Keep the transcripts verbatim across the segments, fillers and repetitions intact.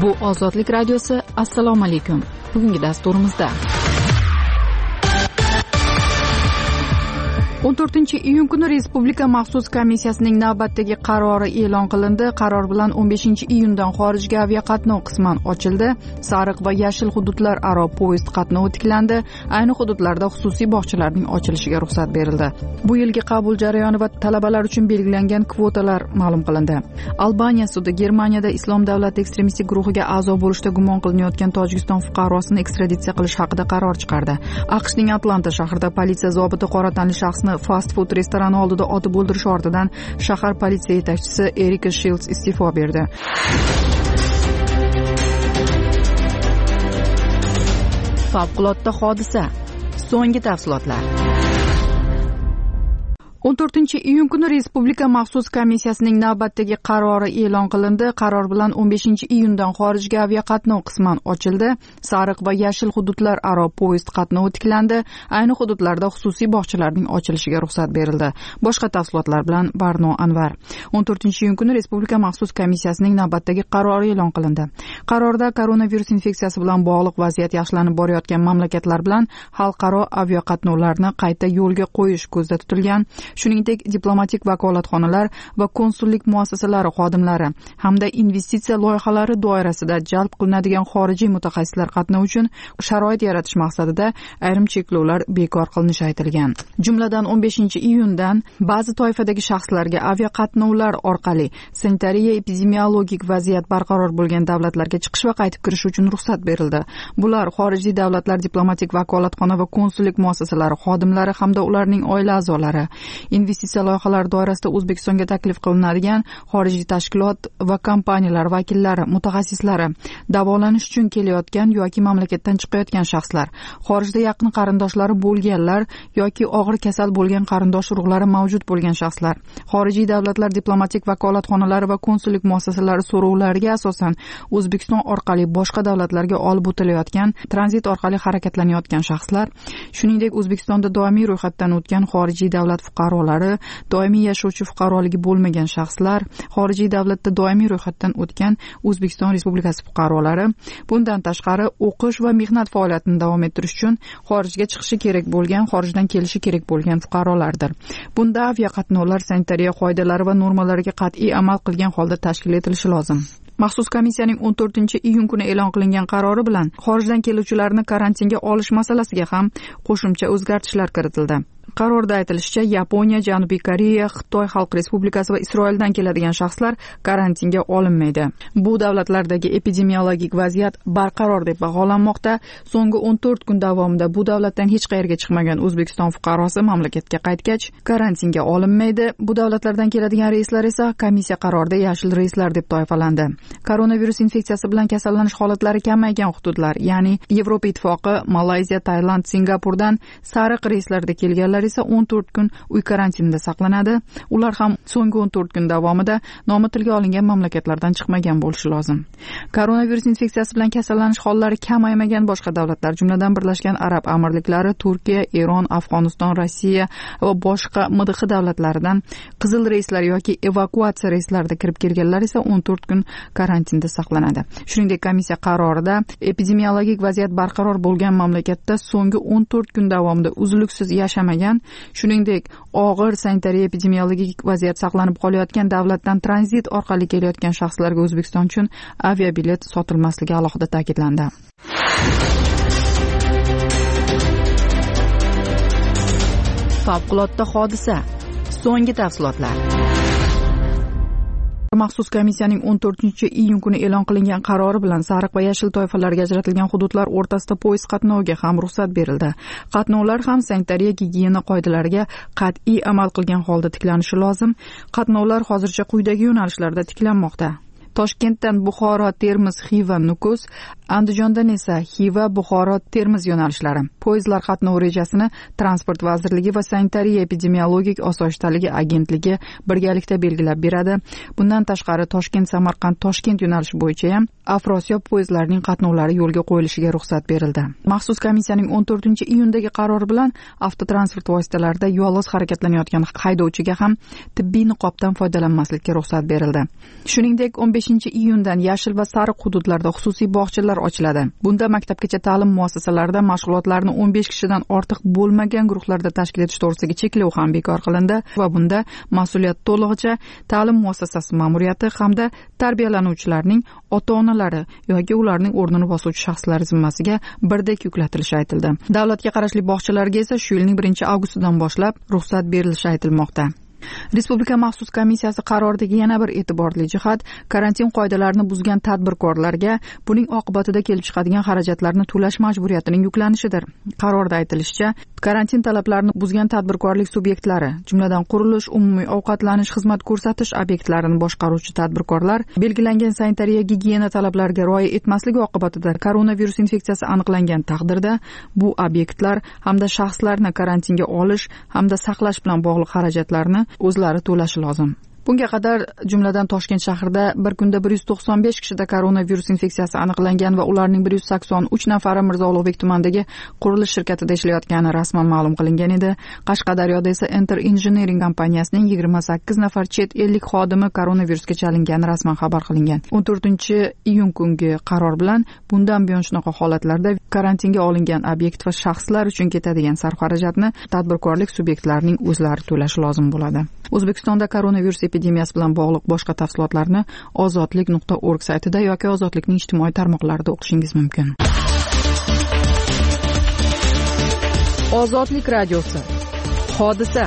Bu Ozodlik radiosi. Assalomu alaykum. Bugungi dasturimizda o'n to'rtinchi iyun kuni Respublika maxsus komissiyasining navbatdagi qarori e'lon qilindi. Qaror bilan o'n beshinchi iyundan xorijga aviaqatnov qisman ochildi. Sariq va yashil hududlar aro poyezd qatnovi tiklandi. Ayni hududlarda xususiy bog'chalarning ochilishiga ruxsat berildi. Bu yilgi qabul jarayoni va talabalar uchun belgilangan kvotalar ma'lum qilindi. Albaniya sudi Germaniyada Islom davlati ekstremistik guruhiga a'zo bo'lishda gumon qilinayotgan Tojikiston fuqarosini ekstraditsiya qilish haqida qaror chiqardi. AQShning Atlanta shahrida politsiya zobiti qora tanli shaxsni fast food restorani oldida otib o'ldirish ortidan shahar politsiya yetakchisi Erika Shields iste'fo berdi. Favqulodda hodisa. So'nggi tafsilotlar. o'n to'rtinchi iyun kuni Respublika maxsus komissiyasining navbatdagi qarori e'lon qilindi. Qaror bilan o'n beshinchi iyundan xorijga aviaqatnov qisman ochildi. Sariq va yashil hududlar aro poyezd qatnovi tiklandi. Ayni hududlarda xususiy bog'chalarning ochilishiga ruxsat berildi. Boshqa tafsilotlar bilan Barno Anvar. o'n to'rtinchi iyun kuni Respublika maxsus komissiyasining navbatdagi qarori e'lon qilindi. Qarorda koronavirus infeksiyasi bilan bog'liq vaziyat yaxshilanib borayotgan mamlakatlar bilan xalqaro aviaqatnovlarni qayta yo'lga qo'yish ko'zda tutilgan. Shuningdek, diplomatik vakolatxonalar va konsullik muassasalari xodimlari hamda investitsiya loyihalari doirasida jalb qilinadigan xorijiy mutaxassislar qatnovi uchun sharoit yaratish maqsadida ayrim cheklovlar bekor qilinishi aytilgan. Jumladan o'n beshinchi iyundan ba'zi toifadagi shaxslarga aviaqatnovlar orqali sanitariya epidemiologik vaziyat barqaror bo'lgan davlatlarga chiqish va qaytib kirish uchun ruxsat berildi. Bular xorijiy davlatlar diplomatik vakolatxona va konsullik muassasalari xodimlari hamda ularning oila a'zolari. Investitsiya loyihalari doirasida O'zbekistonga taklif qilinadigan xorijiy tashkilot va kompaniyalar vakillari, mutaxassislari, davolanish uchun kelayotgan yoki mamlakatdan chiqayotgan shaxslar, xorijda yaqin qarindoshlari bo'lganlar yoki og'ir kasal bo'lgan qarindosh urug'lari mavjud bo'lgan shaxslar, xorijiy davlatlar diplomatik vakolatxonalari va konsullik muassasalari so'rovlariga asosan O'zbekiston orqali boshqa davlatlarga olib o'tilayotgan, tranzit orqali harakatlanayotgan shaxslar, shuningdek O'zbekistonda doimiy ro'yxatdan o'tgan xorijiy davlat fuqarolari, doimiy yashovchi fuqaroligi bo'lmagan shaxslar, xorijiy davlatda doimiy ro'yxatdan o'tgan O'zbekiston Respublikasi fuqarolari, bundan tashqari o'qish va mehnat faoliyatini davom ettirish uchun xorijga chiqishi kerak bo'lgan, xorijdan kelishi kerak bo'lgan fuqarolardir. Bunda aviaqatnovlar sanitariya qoidalari va normalariga qat'iy amal qilgan holda tashkil etilishi lozim. Maxsus komissiyaning o'n to'rtinchi iyun kuni e'lon qilingan qarori bilan xorijdan keluvchilarni karantinga olish masalasiga ham qo'shimcha o'zgartishlar kiritildi. Qarorda aytilishicha, Yaponiya, Janubiy Koreya, Xitoy Xalq Respublikasi va Isroildan keladigan shaxslar karantinga olinmaydi. Bu davlatlardagi epidemiologik vaziyat barqaror deb baholanmoqda. So'nggi o'n to'rt kun davomida bu davlatdan hech qayerga chiqmagan O'zbekiston fuqarosi mamlakatga qaytgach karantinga olinmaydi. Bu davlatlardan keladigan reyslar esa komissiya qarorida yashil reyslar deb toifalandi. Koronavirus infeksiyasi bilan kasallanish holatlari kamaygan hududlar, ya'ni Yevropa Ittifoqi, Malayziya, Tailand, Singapurdan sariq reyslarda kelganlar esa o'n to'rt kun uy karantinida saqlanadi. Ular ham so'nggi o'n to'rt kun davomida nomi tilga olingan mamlakatlardan chiqmagan bo'lishi lozim. Koronavirus infeksiyasi bilan kasallanish hollari kamaymagan boshqa davlatlar, jumladan Birlashgan Arab Amirliklari, Turkiya, Eron, Afg'oniston, Rossiya va boshqa M D X davlatlaridan qizil reyslar yoki evakuatsiya reyslarida kirib kelganlar esa o'n to'rt kun karantinda saqlanadi. Shuningdek, komissiya qarorida epidemiologik vaziyat barqaror bo'lgan mamlakatda so'nggi o'n to'rt kun davomida uzluksiz yashamagan, shuningdek og'ir sanitariya epidemiologik vaziyat saqlanib qolayotgan davlatdan tranzit orqali kelayotgan shaxslarga O'zbekiston uchun aviabilet sotilmasligi alohida ta'kidlandi. Favqulodda hodisa. So'nggi tafsilotlar. Maxsus komissiyaning o'n to'rtinchi iyun kuni e'lon qilingan qarori bilan sariq va yashil toifalarga ajratilgan hududlar o'rtasida poyezd qatnoviga ham ruxsat berildi. Qatnovlar ham sanitariya gigiyena qoidalariga qat'iy amal qilgan holda tiklanishi lozim. Qatnovlar hozircha quyidagi yo'nalishlarda tiklanmoqda. Toshkentdan Buxoro, Termiz, Xiva, Nukus, Andijondan esa Xiva, Buxoro, Termiz yo'nalishlari. Poyezdlar qatnov rejasini Transport vazirligi va Sanitariya epidemiologik osoyishtaligi agentligi birgalikda belgilab beradi. Bundan tashqari Toshkent, Samarqand, Toshkent yo'nalishi bo'yicha ham Afrosiyob poyezdlarining qatnovlari yo'lga qo'yilishiga ruxsat berildi. Maxsus komissiyaning o'n to'rtinchi iyundagi qarori bilan avtotransport vositalarida yolg'iz harakatlanayotgan haydovchiga ham tibbiy niqobdan foydalanmaslikka ruxsat berildi. Shuningdek, o'n beshinchi iyundan yashil va sariq hududlarda xususiy bog'chalar ochiladi. Bunda maktabgacha ta'lim muassasalarida mashg'ulotlarni o'n besh kishidan ortiq bo'lmagan guruhlarda tashkil etish to'g'risidagi cheklov ham bekor qilindi va bunda mas'uliyat to'lig'icha ta'lim muassasasi ma'muriyati hamda tarbiyalanuvchilarning ota-onalari yoki ularning o'rnini bosuvchi shaxslar zimmasiga birdek yuklatilishi aytildi. Davlatga qarashli bog'chalarga esa shu yilning birinchi avgustidan boshlab ruxsat berilishi aytilmoqda. Respublika maxsus komissiyasi qaroridagi yana bir e'tiborli jihat karantin qoidalarini buzgan tadbirkorlarga buning oqibatida kelib chiqadigan xarajatlarni to'lash majburiyatining yuklanishidir. Qarorda aytilishicha, karantin talablarini buzgan tadbirkorlik subyektlari, jumladan qurilish, umumiy ovqatlanish, xizmat ko'rsatish obyektlarini boshqaruvchi tadbirkorlar belgilangan sanitariya gigiyena talablariga rioya etmasligi oqibatida koronavirus infeksiyasi aniqlangan taqdirda bu obyektlar hamda shaxslarni karantinga olish hamda saqlash bilan bog'liq xarajatlarni o'zlari to'lashi lozim. Bunga qadar jumladan Toshkent shahrida bir kunda bir yuz to'qson besh kishida koronavirus infeksiyasi aniqlangan va ularning bir yuz sakson uch nafari Mirzo Ulug'bek tumanidagi qurilish shirkatida ishlayotgani rasman ma'lum qilingan edi. Qashqadaryoda esa Enter Engineering kompaniyasining yigirma sakkiz nafar chet ellik xodimi koronavirusga chalingani rasman xabar qilingan. o'n to'rtinchi iyun kungi qaror bilan bundan buyon shunaqa holatlarda karantinga olingan obyekt va shaxslar uchun ketadigan sarf-xarajatni tadbirkorlik subyektlarining o'zlari to'lashi lozim bo'ladi. O'zbekistonda koronavirus epidemiyasi bilan bog'liq boshqa tafsilotlarni ozodlik nuqta org saytida yoki Ozodlikning ijtimoiy tarmoqlarida o'qishingiz mumkin. Ozodlik radiosi. Hodisa.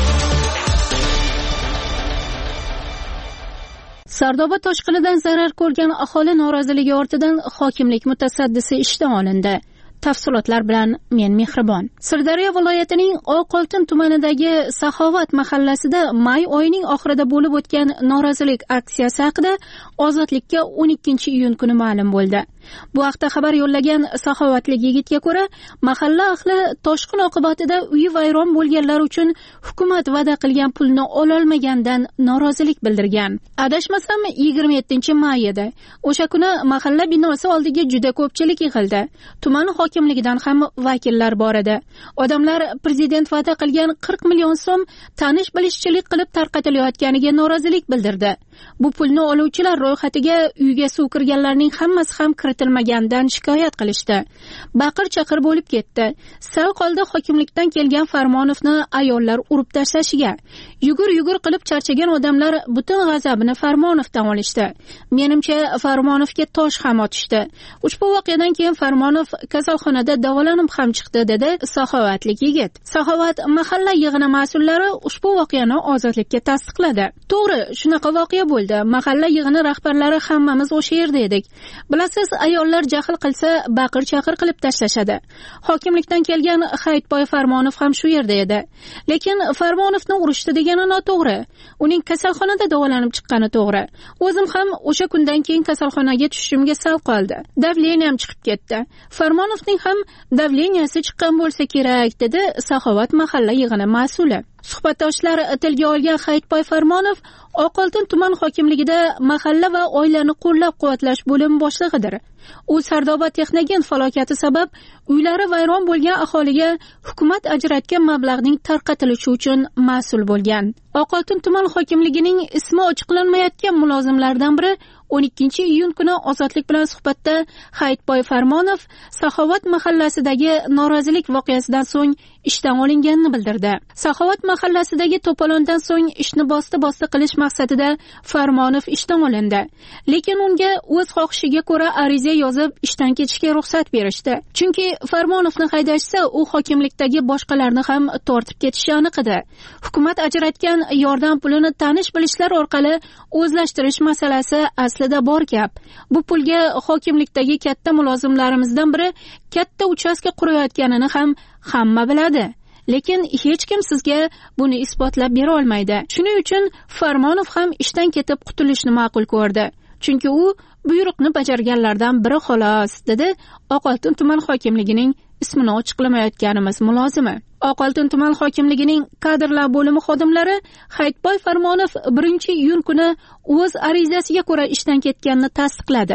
Sardoba toshqinidan zarar ko'rgan aholi noroziligi ortidan hokimlik mutasaddisi ishdan olindi. Tafsilotlar bilan men Mehribon. Sirdaryo viloyatining Oqoltin tumanidagi Saxovat mahallasida may oyining oxirida bo'lib o'tgan norozilik aksiyasi haqida Ozodlikka o'n ikkinchi iyun kuni ma'lum bo'ldi. Bu haqda xabar yo'llagan saxovatlik yigitga ko'ra, mahalla ahli toshqin oqibatida uyi vayron bo'lganlar uchun hukumat va'da qilgan pulni ololmagandan norozilik bildirgan. Adashmasam yigirma yettinchi may edi. O'sha kuni mahalla binosi oldiga juda ko'pchilik yig'ildi. Tuman hokimligidan ham vakillar bor edi. Odamlar prezident va'da qilgan qirq million so'm tanish bilishchilik qilib tarqatilayotganiga norozilik bildirdi. Bu pulni oluvchilar ro'yxatiga uyga suv kirganlarning hammasi ham kiritilmagandan shikoyat qilishdi. Baqir-chaqir bo'lib ketdi. Sal qoldi hokimlikdan kelgan Farmonovni ayollar urib tashlashiga. Yugur-yugur qilib charchagan odamlar butun g'azabini Farmonovdan olishdi. Menimcha Farmonovga tosh ham otishdi. Ushbu voqeadan keyin Farmonov kasalxonada davolanib ham chiqdi, dedi saxovatlik yigit. Saxovat mahalla yig'ini mas'ullari ushbu voqeani Ozodlikka tasdiqladi. To'g'ri, shunaqa voqea bo'ldi. Mahalla yig'ini rahbarlari hammamiz o'sha yerda edik. Bilasiz, ayollar jahl qilsa baqir-chaqir qilib tashlashadi. Hokimlikdan kelgan Hayitboy Farmonov ham shu yerda edi. Lekin Farmonovni urishdi degani noto'g'ri. Uning kasalxonada davolanib chiqqani to'g'ri. O'zim ham o'sha kundan keyin kasalxonaga tushishimga sal qoldi. Davleniyam chiqib ketdi. Farmonovning ham davleniyasi chiqqan bo'lsa kerak, dedi Saxovat mahalla yig'ini mas'uli. Suhbatdoshlar tilga olgan Hayitboy Farmonov Oqoltin tuman hokimligida mahalla va oilani qo'llab-quvvatlash bo'limi boshlig'idir. U Sardoba texnogen falokati sabab uylari vayron bo'lgan aholiga hukumat ajratgan mablag'ning tarqatilishi uchun mas'ul bo'lgan. Oqoltin tuman hokimligining ismi ochiqlanmayotgan mulozimlardan biri o'n ikkinchi iyun kuni Ozodlik bilan suhbatda Hayitboy Farmonov Saxovat mahallasidagi norozilik voqeasidan so'ng ishdan olinganini bildirdi. Saxovat mahallasidagi to'polondan so'ng ishni bosti-bosti qilish maqsadida Farmonov ishdan olindi. Lekin unga o'z xohishiga ko'ra ariza yozib ishdan ketishga ruxsat berishdi. Chunki Farmonovni haydashsa, u hokimlikdagi boshqalarni ham tortib ketishi aniq edi. Hukumat ajratgan yordam pulini tanish bilishlar orqali o'zlashtirish masalasi aslida bor gap. Bu pulga hokimlikdagi katta mulozimlarimizdan biri katta uchastka qurayotganini ham hamma biladi. Lekin hech kim sizga buni isbotlab bera olmaydi. Shuning uchun Farmonov ham ishdan ketib qutulishni ma'qul ko'rdi. Chunki u buyruqni bajarganlardan biri xolos, dedi Oqoltin tuman hokimligining ismini ochiqlamayotganimiz mulozimi. Oqoltin tuman hokimligining kadrlar bo'limi xodimlari Hayitboy Farmonov birinchi iyun kuni o'z arizasiga ko'ra ishdan ketganini tasdiqladi.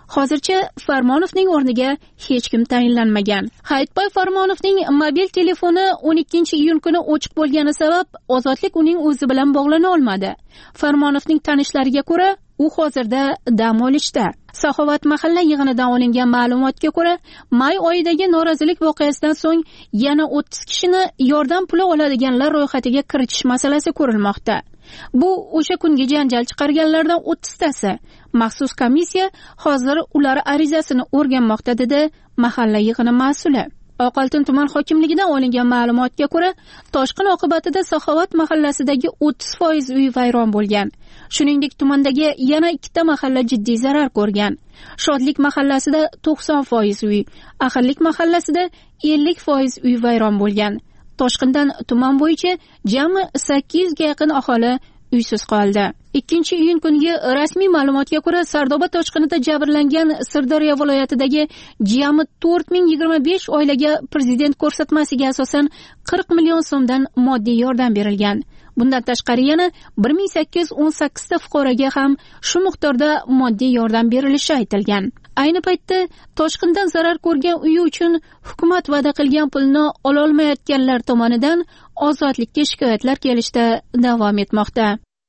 Hozircha Farmonovning o'rniga hech kim tayinlanmagan. Hayitboy Farmonovning mobil telefoni o'n ikkinchi iyun kuni o'chiq bo'lgani sabab Ozodlik uning o'zi bilan bog'lana olmadi. Farmonovning tanishlariga ko'ra, u hozirda dam olishda. Saxovat mahalla yig'inidan olingan ma'lumotga ko'ra, may oyidagi norozilik voqeasidan so'ng yana o'ttiz kishini yordam puli oladiganlar ro'yxatiga kiritish masalasi ko'rilmoqda. Bu o'sha kungi janjal chiqarganlardan o'ttiztasi. Maxsus komissiya hozir ular arizasini o'rganmoqda, dedi mahalla yig'ini mas'uli. Oqoltin tuman hokimligidan olingan ma'lumotga ko'ra, toshqin oqibatida Saxovat mahallasidagi o'ttiz foiz uy vayron bo'lgan. Shuningdek, tumandagi yana ikkita mahalla jiddiy zarar ko'rgan. Shodlik mahallasida to'qson foiz uy, Ahillik mahallasida ellik foiz uy vayron bo'lgan. Toshqindan tuman bo'yicha jami sakkiz yuzga yaqin aholi uysiz qoldi. ikkinchi iyun kungi rasmiy ma'lumotga ko'ra, Sardoba toshqinida jabrlangan Sirdaryo viloyatidagi jami to'rt ming yigirma besh oilaga prezident ko'rsatmasiga asosan qirq million so'mdan moddiy yordam berilgan. Bundan tashqari yana bir ming sakkiz yuz o'n sakkiz ta fuqaroga ham shu miqdorda moddiy yordam berilishi aytilgan. Ayni paytda toshqindan zarar ko'rgan uyi uchun hukumat va'da qilgan pulni ola olmayotganlar tomonidan Ozodlikka shikoyatlar kelishda davom etmoqda.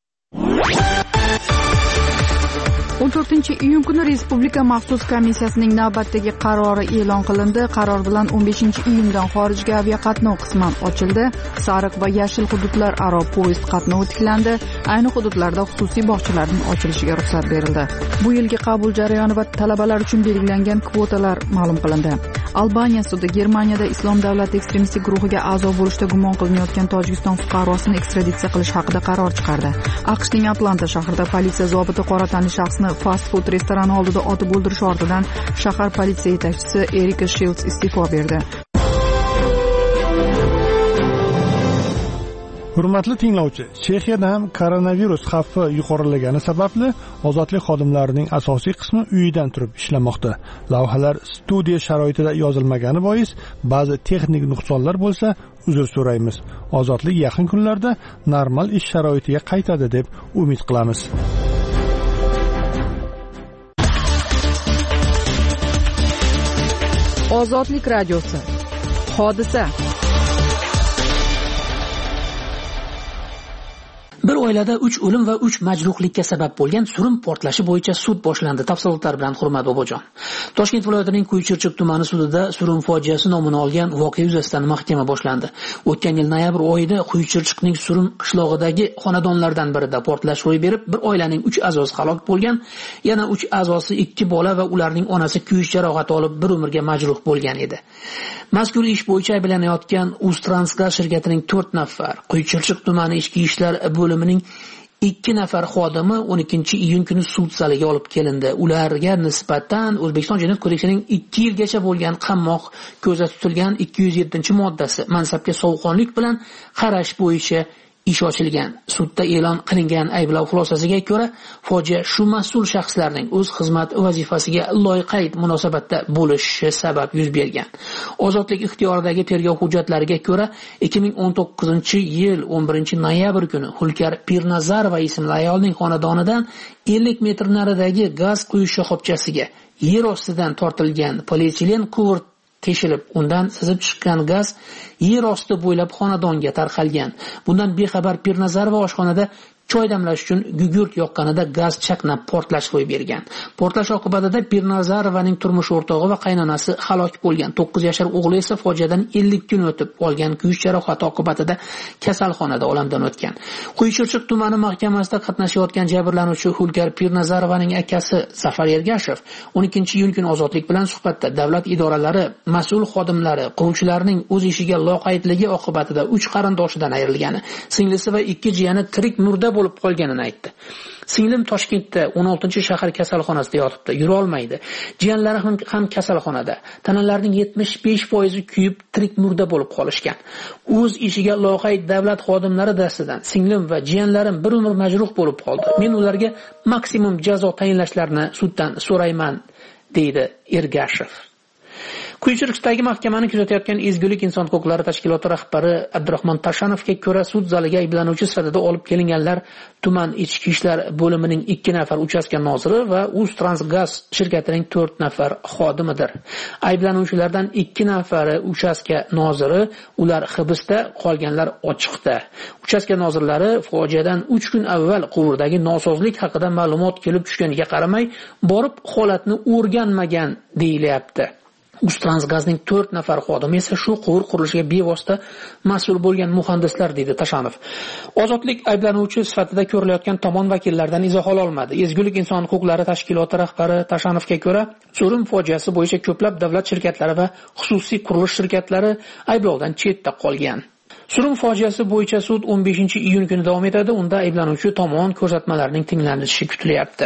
o'n to'rtinchi iyun kuni Respublika maxsus komissiyasining navbatdagi qarori e'lon qilindi. Qaror bilan o'n beshinchi iyundan xorijga aviaqatnov qisman ochildi. Sariq va yashil hududlar aro poyezd qatnovi tiklandi. Ayni hududlarda xususiy bog'chalarning ochilishiga ruxsat berildi. Bu yilgi qabul jarayoni va talabalar uchun belgilangan kvotalar ma'lum qilindi. Albaniya sudi Germaniyada Islom davlati ekstremistik guruhiga a'zo bo'lishda gumon qilinayotgan Tojikiston fuqarosini ekstraditsiya qilish haqida qaror chiqardi. AQShning Atlanta shahrida politsiya zobiti qora tanli shaxsni fast food restorani oldida otib o'ldirish ortidan shahar politsiya yetakchisi Erika Shields iste'fo berdi. Hurmatli tinglovchi, Chexiyada ham koronavirus xavfi yuqorilagani sababli ozodlik xodimlarining asosiy qismi uyidan turib ishlamoqda. Lavhalar studiya sharoitida yozilmagani bois ba'zi texnik nuqsonlar bo'lsa, uzr so'raymiz. Ozodlik yaqin kunlarda normal ish sharoitiga qaytadi deb umid qilamiz. Ozodlik radiosi. Hodisa. Bir oilada uch o'lim va uch majruhlikka sabab bo'lgan surum portlashi bo'yicha sud boshlandi. Tafsilotlar bilan Hurmat Bobojon. Toshkent viloyatining Quychirchiq tumani sudida surum fojiasi nomini olgan voqea yuzasidan mahkama boshlandi. O'tgan yil noyabr oyida Quychirchiqning surum qishlog'idagi xonadonlardan birida portlash ro'y berib, bir oilaning uch a'zosi halok bo'lgan, yana uch a'zosi ikki bola va ularning onasi kuyish jarohati olib bir umrga majruh bo'lgan edi. Mazkur ish bo'yicha ayblanayotgan Uztransgaz shirkatining to'rt nafar, Quychirchiq tumani ichki ishlar bo'limining ikki nafar xodimi o'n ikkinchi iyun kuni sud zaliga olib kelindi. Ularga nisbatan O'zbekiston Jinoyat kodeksining ikki yilgacha bo'lgan qamoq ko'zda tutilgan ikki yuz yettinchi moddasi mansabga sovuqqonlik bilan qarash bo'yicha ish ochilgan. Sudda e'lon qilingan ayblov xulosasiga ko'ra, fojia shu mas'ul shaxslarning o'z xizmat vazifasiga loyiqayd munosabatda bo'lishi sabab yuz bergan. Ozodlik ixtiyoridagi tergov hujjatlariga ko'ra, ikki ming o'n to'qqizinchi yil o'n birinchi noyabr kuni Hulkar Pirnazarova ismli ayolning xonadonidan ellik metr naridagi gaz quyish shoxobchasiga yer ostidan tortilgan polietilen quvur teshilib, undan sizib chiqqan gaz yer osti bo'ylab xonadonga tarqalgan. Bundan bexabar Pirnazarova oshxonada choy damlash uchun gugurt yoqqanida gaz chaqnab portlash ro'y bergan. Portlash oqibatida Pirnazarovaning turmush o'rtog'i va qaynonasi halok bo'lgan. to'qqiz yashar o'g'li esa fojiadan ellik kun o'tib olgan kuyish jarohati oqibatida kasalxonada olamdan o'tgan. Quychirchiq tumani mahkamasida qatnashayotgan jabrlanuvchi Hulkar Pirnazarovaning akasi Zafar Ergashev o'n ikkinchi iyun kuni Ozodlik bilan suhbatda davlat idoralari mas'ul xodimlari quruvchilarning o'z ishiga loqaydligi oqibatida uch qarindoshidan ayrilgani, singlisi va ikki jiyani tirik murda bo'lib qolganini aytdi. Singlim Toshkentda o'n oltinchi shahar kasalxonasida yotibdi, yura olmaydi. Jiyanlari ham, ham kasalxonada. Tanalarining yetmish besh foizi kuyib, tirik murda bo'lib qolishgan. O'z ishiga loqayd davlat xodimlari dastidan singlim va jiyanlarim bir umr majruh bo'lib qoldi. Men ularga maksimum jazo tayinlashlarini suddan so'rayman, deydi Ergashev. Quyi mahkamani kuzatayotgan Ezgulik inson huquqlari tashkiloti rahbari Abdurahmon Tashanovga ko'ra, sud zaliga ayblanuvchi sifatida olib kelinganlar tuman ichki ishlar bo'limining ikki nafar uchastka noziri va Uztransgaz shirkatining to'rt nafar xodimidir. Ayblanuvchilardan ikki nafari uchastka noziri, ular hibsda, qolganlar ochiqda. Uchastka nozirlari fojiadan uch kun avval quvurdagi nosozlik haqida ma'lumot kelib tushganiga qaramay, borib holatni o'rganmagan deyilyapti. Uztransgazning to'rt nafar xodimi esa shu quvur qurilishiga bevosita mas'ul bo'lgan muhandislar, dedi Tashanov. Ozodlik ayblanuvchi sifatida ko'rilayotgan tomon vakillaridan izoh ola olmadi. Ezgulik inson huquqlari tashkiloti rahbari Tashanovga ko'ra, Surum fojiasi bo'yicha ko'plab davlat shirkatlari va xususiy qurilish shirkatlari ayblovdan chetda qolgan. Surum fojiasi bo'yicha sud o'n beshinchi iyun kuni davom etadi. Unda ayblanuvchi tomon ko'rsatmalarining tinglanishi kutilyapti.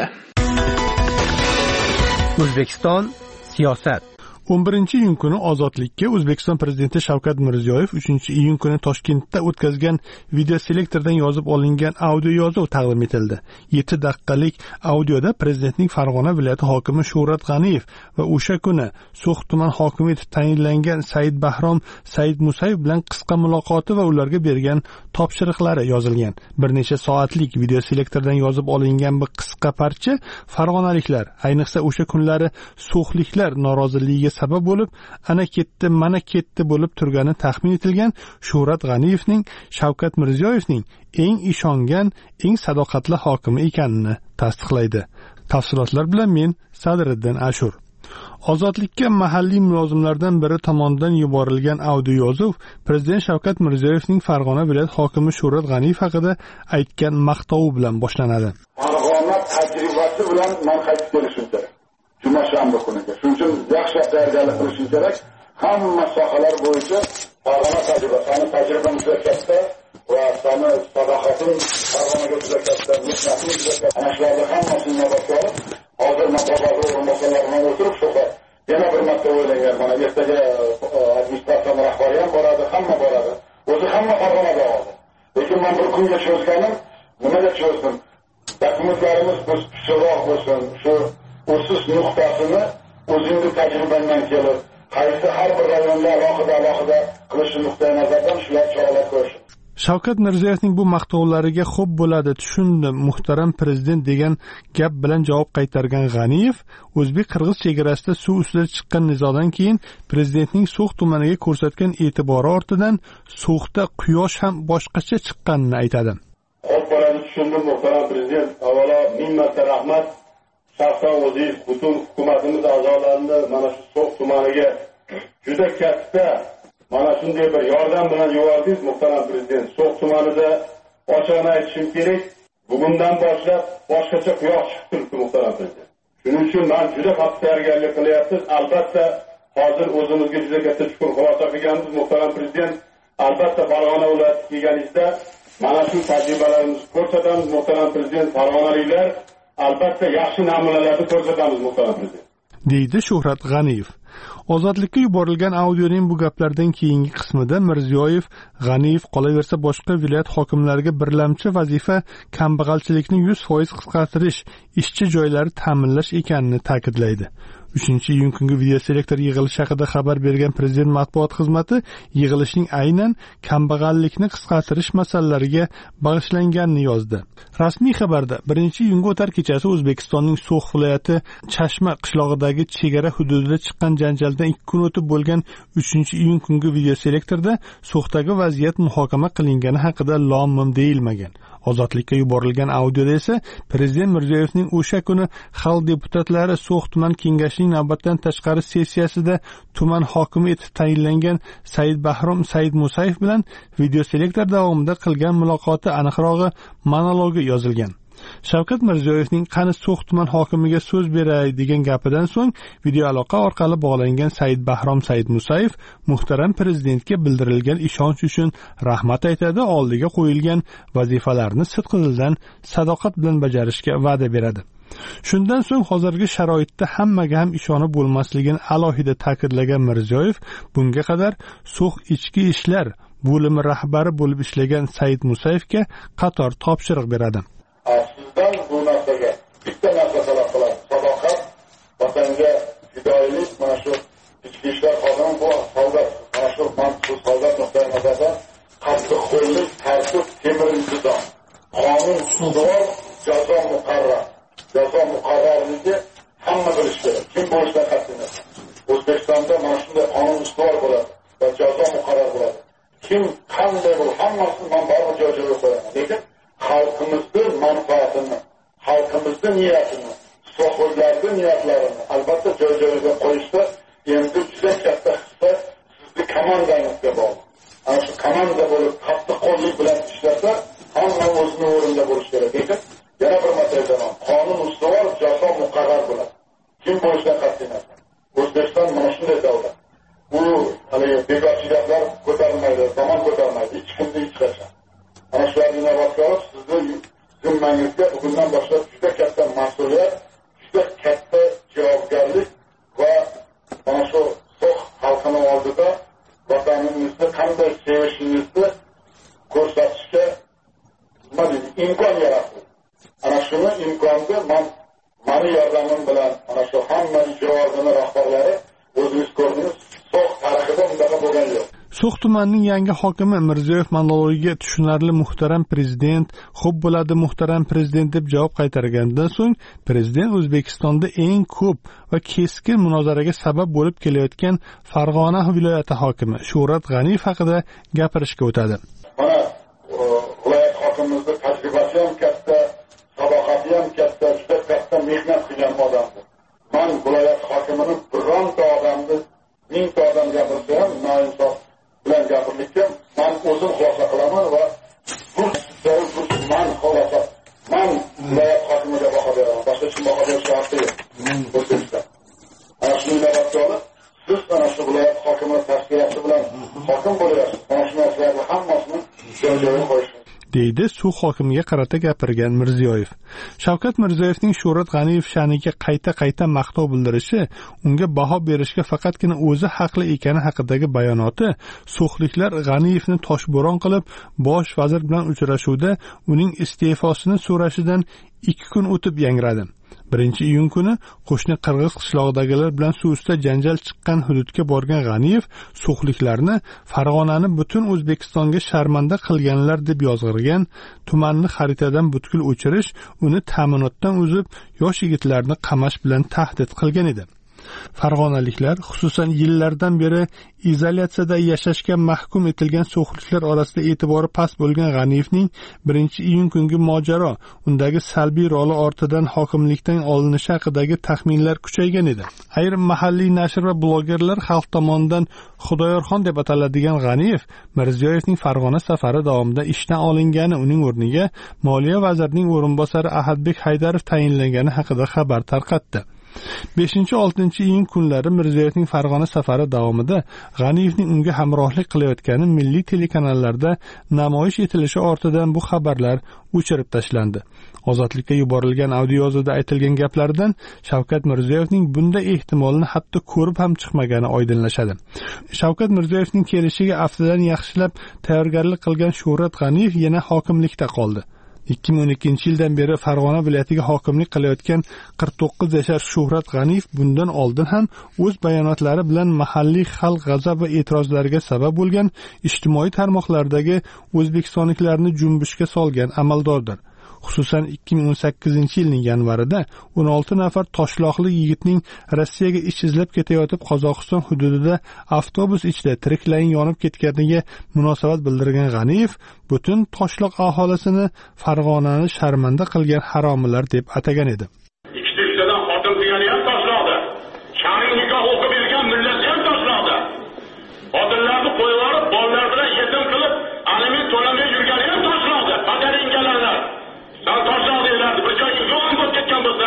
O'zbekiston siyosat. o'n birinchi iyun kuni ozodlikka O'zbekiston prezidenti Shavkat Mirziyoyev uchinchi iyun kuni Toshkentda o'tkazgan videoselektordan yozib olingan audio yozuv taqdim etildi. yetti daqiqalik audioda prezidentning Farg'ona viloyati hokimi Shuhrat G'aniyev va o'sha kuni So'x tuman hokimi etib tayinlangan Said Bahrom Said Musayev bilan qisqa muloqoti va ularga bergan topshiriqlari yozilgan. Bir necha soatlik videoselektordan yozib olingan bu qisqa parcha farg'onaliklar, ayniqsa o'sha kunlari so'xliklar noroziligiga sabab bo'lib, ana ketdi, mana ketdi bo'lib turgani taxmin etilgan Shuhrat G'aniyevning Shavkat Mirziyoyevning eng ishongan, eng sadoqatli hokimi ekanini tasdiqlaydi. Tafsilotlar bilan men Sadriddin Ashur. Ozodlikka mahalliy mulozimlardan biri tomonidan yuborilgan audio yozuv prezident Shavkat Mirziyoyevning Farg'ona viloyat hokimi Shuhrat G'aniyev haqida aytgan maqtovi bilan boshlanadi. Farg'ona tajribasi bilan men qaytib kelishim kerak. Jumashanba kuniga. Shuning uchun yaxshi tayyorgarlik qilishim kerak. Hamma sohalar bo'yicha Farg'ona tajribasi, tajribamiz juda katta va sani sadoqatim Farg'onaga juda katta, mehnatimiz juda katta. Ana shularni hammasini inobatga olib, hozir matbuot o'rinbosarlaridan o'tirib shu yana bir marta o'ylagan. Mana ertaga administratsiya rahbari ham boradi, hamma boradi. O'zi hamma Farg'onada oldi. Lekin men bir kunga cho'zganim, nimaga cho'zdim? Dokumentlarimiz biz kuchliroq bo'lsin, shu o'sish nuqtasini o'zingizning tajribandan kelib, qaysi har bir rayonda alohida alohida qilish nuqtai nazardan shular choralar ko'rish. Shavkat Mirziyoyevning bu maqtovlariga xo'p bo'ladi, tushundim, muhtaram prezident degan gap bilan javob qaytargan G'aniyev, o'zbek-qirg'iz chegarasida suv ustida chiqqan nizodan keyin prezidentning So'x tumaniga ko'rsatgan e'tibori ortidan So'xda quyosh ham boshqacha chiqqanini aytadi. Xo'p bo'ladi, tushundim, muhtaram prezident. Avvalo ming marta rahmat. Shaxsan o'zingiz butun hukumatimiz a'zolarini mana shu So'x tumaniga juda katta mana shunday bir yordam bilan yubordingiz, muhtaram prezident. So'x tumanida ochiqni aytishim kerak, bugundan boshlab boshqacha quyosh chiqib turibdi, muhtaram prezident. Shuning uchun men juda qattiq tayyorgarlik qilyapmiz. Albatta hozir o'zimizga juda katta chuqur xulosa qilganmiz, muhtaram prezident. Albatta Farg'ona viloyatiga kelganingizda mana shu tajribalarimizni ko'rsatamiz, muhtaram prezident. Farg'onaliklar albatta yaxshi namunalarni ko'rsatamiz, muhtaram prezident, deydi Shuhrat G'aniyev. Ozodlikka yuborilgan audioning bu gaplardan keyingi qismida Mirziyoyev, G'aniyev qolaversa boshqa viloyat hokimlariga birlamchi vazifa kambag'alchilikni yuz foiz qisqartirish, ishchi joylari ta'minlash ekanini ta'kidlaydi. uchinchi iyun kungi videoselektor yig'ilishi haqida xabar bergan prezident matbuot xizmati yig'ilishning aynan kambag'allikni qisqartirish masalalariga bag'ishlanganini yozdi. Rasmiy xabarda birinchi iyunga o'tar kechasi O'zbekistonning So'x viloyati Chashma qishlog'idagi chegara hududida chiqqan janjaldan ikki kun o'tib bo'lgan uchinchi iyun kungi videoselektorda So'xdagi vaziyat muhokama qilingani haqida lom-mim deyilmagan. Ozodlikka yuborilgan audioda esa prezident Mirziyoyevning o'sha kuni xalq deputatlari So'x tuman kengashining navbatdan tashqari sessiyasida tuman hokimi etib tayinlangan Said Bahrom Said Musayev bilan videoselektor davomida qilgan muloqoti, aniqrog'i monologi yozilgan. Shavkat Mirziyoyevning qani So'x tuman hokimiga so'z beray degan gapidan so'ng video aloqa orqali bog'langan Said Bahrom Said Musayev muhtaram prezidentga bildirilgan ishonch uchun rahmat aytadi, oldiga qo'yilgan vazifalarni sidqidildan sadoqat bilan bajarishga va'da beradi. Shundan so'ng hozirgi sharoitda hammaga ham ishonib bo'lmasligini alohida ta'kidlagan Mirziyoyev bunga qadar So'x ichki ishlar bo'limi rahbari bo'lib ishlagan Said Musayevga qator topshiriq beradi. Sizdan bu narsaga bitta narsa talab qilamiz. Sadoqat, vatanga fidoyilik, mana shu ichki ichki ishlar xodimi bu soldat, mana shu mantiqli soldat nuqtai nazardan qattiqqo'llik, tartib, temir intizom, qonun ustuvor, jazo muqarrar. Jazo muqarrarligi hamma bilish kerak. Kim bo'lishidan qat'iy nazar. O'zbekistonda mana shunday qonun ustuvor bo'ladi va jazo muqarrar bo'ladi. Kim qanday bo'lib hammasini men baribir joy-joyiga qo'yaman. Lekin xalqimizning manfaatini, xalqimizning niyatini, sohillarning niyatlarini albatta joy-joyiga qo'yishda endi juda katta hissa sizning komandangizga bog'liq. Ana shu komanda bo'lib qattiqqo'llik bilan ishlasa, hamma o'zining o'rnida bo'lishi kerak. Lekin yana bir marta aytaman, qonun ustuvor, jazo muqarrar bo'ladi. Kim bo'lishidan qat'iy nazar. O'zbekiston mana shunday davlat. Bu haligi bekorchiliklar ko'tarilmaydi, zamon ko'tarilmaydi, hech kimni hech qachon. Ana shularni inobatga olib, sizni zimmangizga bugundan boshlab juda katta mas'uliyat, juda katta javobgarlik va mana shu so'x xalqini oldida vataningizni qanday sevishingizni ko'rsatishga nima deydi, imkon yaratdi. Ana shuni imkonni men mani yordamim bilan ana shu hamma ijro organi rahbarlari o'zingiz ko'rdingiz, so'x tarixida bundaqa bo'lgan yo'q. So'x tumanining yangi hokimi Mirziyoyev monologiga tushunarli muhtaram prezident, xo'p bo'ladi muhtaram prezident deb javob qaytargandan so'ng prezident O'zbekistonda eng ko'p va keskin munozaraga sabab bo'lib kelayotgan Farg'ona viloyati hokimi Shuhrat G'aniyev haqida gapirishga o'tadi. Mana viloyat hokimimizning tajribasi ham katta, salohiyati ham katta, juda katta mehnat qilgan odamdir. Men viloyat hokimining bironta odamni mingta odam gapirsa ham noinsof bilan gapirlikka men o'zim xulosa qilaman va bu men xulosa men viloyat hokimiga baho beraman. Boshqa hech kim baho berishga haqqi yo'q. O'zbekiston. Ana shu inobatga olib, siz ana shu viloyat hokimi tashkiloti bilan hokim bo'lyapsiz. Mana shu narsalarni hammasini joy-joyiga qo'yishingiz deydi So'x hokimiga qarata gapirgan Mirziyoyev. Shavkat Mirziyoyevning Shuhrat G'aniyev sha'niga qayta-qayta maqtov bildirishi, unga baho berishga faqatgina o'zi haqli ekani haqidagi bayonoti so'xliklar G'aniyevni toshbo'ron qilib, bosh vazir bilan uchrashuvda uning iste'fosini so'rashidan ikki kun o'tib yangradi. birinchi iyun kuni qo'shni qirg'iz qishlog'idagilar bilan suvda janjal chiqqan hududga borgan G'aniyev so'xliklarni Farg'onani butun O'zbekistonga sharmanda qilganlar deb yozg'irgan, tumanni xaritadan butkul o'chirish, uni ta'minotdan uzib, yosh yigitlarni qamash bilan tahdid qilgan edi. Farg'onaliklar, xususan yillardan beri izolyatsiyada yashashga mahkum etilgan so'xliklar orasida e'tibori past bo'lgan G'aniyevning birinchi iyun kungi mojaro, undagi salbiy roli ortidan hokimlikdan olinishi haqidagi taxminlar kuchaygan edi. Ayrim mahalliy nashr va blogerlar xalq tomonidan Xudoyorxon deb ataladigan G'aniyev Mirziyoyevning Farg'ona safari davomida ishdan olingani, uning o'rniga Moliya vazirining o'rinbosari Ahadbek Haydarov tayinlangani haqida xabar tarqatdi. beshinchi oltinchi iyun kunlari Mirziyoyevning Farg'ona safari davomida G'aniyevning unga hamrohlik qilayotgani milliy telekanallarda namoyish etilishi ortidan bu xabarlar o'chirib tashlandi. Ozodlikka yuborilgan audioyozuvda aytilgan gaplardan Shavkat Mirziyoyevning bunday ehtimolni hatto ko'rib ham chiqmagani oydinlashadi. Shavkat Mirziyoyevning kelishiga aftidan yaxshilab tayyorgarlik qilgan Shuhrat G'aniyev yana hokimlikda qoldi. ikki ming o'n ikkinchi yildan beri Farg'ona viloyatiga hokimlik qilayotgan qirq to'qqiz yashar Shuhrat G'aniyev bundan oldin ham o'z bayonotlari bilan mahalliy xalq g'azab va e'tirozlariga sabab bo'lgan, ijtimoiy tarmoqlardagi o'zbekistonliklarni junbushga solgan amaldordir. Xususan ikki ming o'n sakkizinchi yilning yanvarida o'n olti nafar toshloqli yigitning Rossiyaga ish izlab ketayotib Qozog'iston hududida avtobus ichida tiriklayin yonib ketganiga munosabat bildirgan G'aniyev butun toshloq aholisini Farg'onani sharmanda qilgan haromilar deb atagan edi. Ikkitadan xotin qilgani ham toshloqda. Shar'iy nikoh o'qib bergan millatni ham toshloqda. Xotinlarni qo'yib olib, bolalar bilan yetim qilib, aliment to'lamay yurgani ham toshloqda. Qadaringalarlar. Sen toshloq deyiladi, bir joyga yo'q bo'lib ketgan bo'lsa.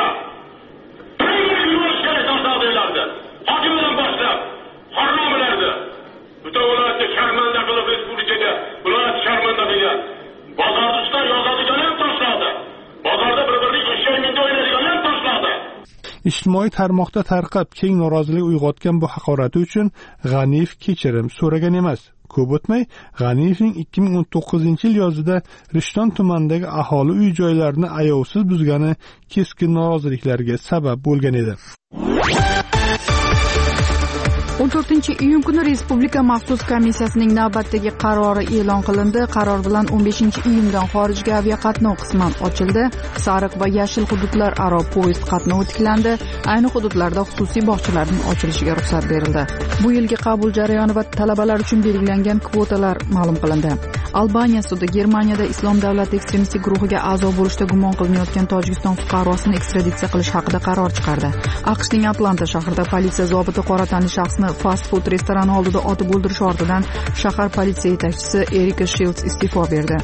Qanday yo'lish kerak toshloq deyiladi. Hokimdan boshlab, haromilardi. Butun viloyatda sharmanda qilib respublikaga, viloyat sharmanda degan. Bozorda usta yozadigan ham toshloqda. Bozorda bir-birini eshak minda o'ynaydigan ham toshloqda. Ijtimoiy tarmoqda tarqab keng norozilik uyg'otgan bu haqorati uchun G'aniyev kechirim so'ragan emas. Ko'p o'tmay G'aniyevning ikki ming o'n to'qqizinchi yil yozida Rishton tumanidagi aholi uy-joylarini ayovsiz buzgani keskin noroziliklarga sabab bo'lgan edi. o'n to'rtinchi iyun kuni Respublika maxsus komissiyasining navbatdagi qarori e'lon qilindi. Qaror bilan o'n beshinchi iyundan xorijga aviaqatnov qisman ochildi. Sariq va yashil hududlar aro poyezd qatnovi tiklandi. Ayni hududlarda xususiy bog'chalarning ochilishiga ruxsat berildi. Bu yilgi qabul jarayoni va talabalar uchun belgilangan kvotalar ma'lum qilindi. Albaniya sudi Germaniyada Islom davlati ekstremistik guruhiga a'zo bo'lishda gumon qilinayotgan Tojikiston fuqarosini ekstraditsiya qilish haqida qaror chiqardi. AQShning Atlanta shahrida politsiya zobiti qora tanli shaxsni fast food restorani oldida otib o'ldirish ortidan shahar politsiya yetakchisi Erika Shields iste'fo berdi.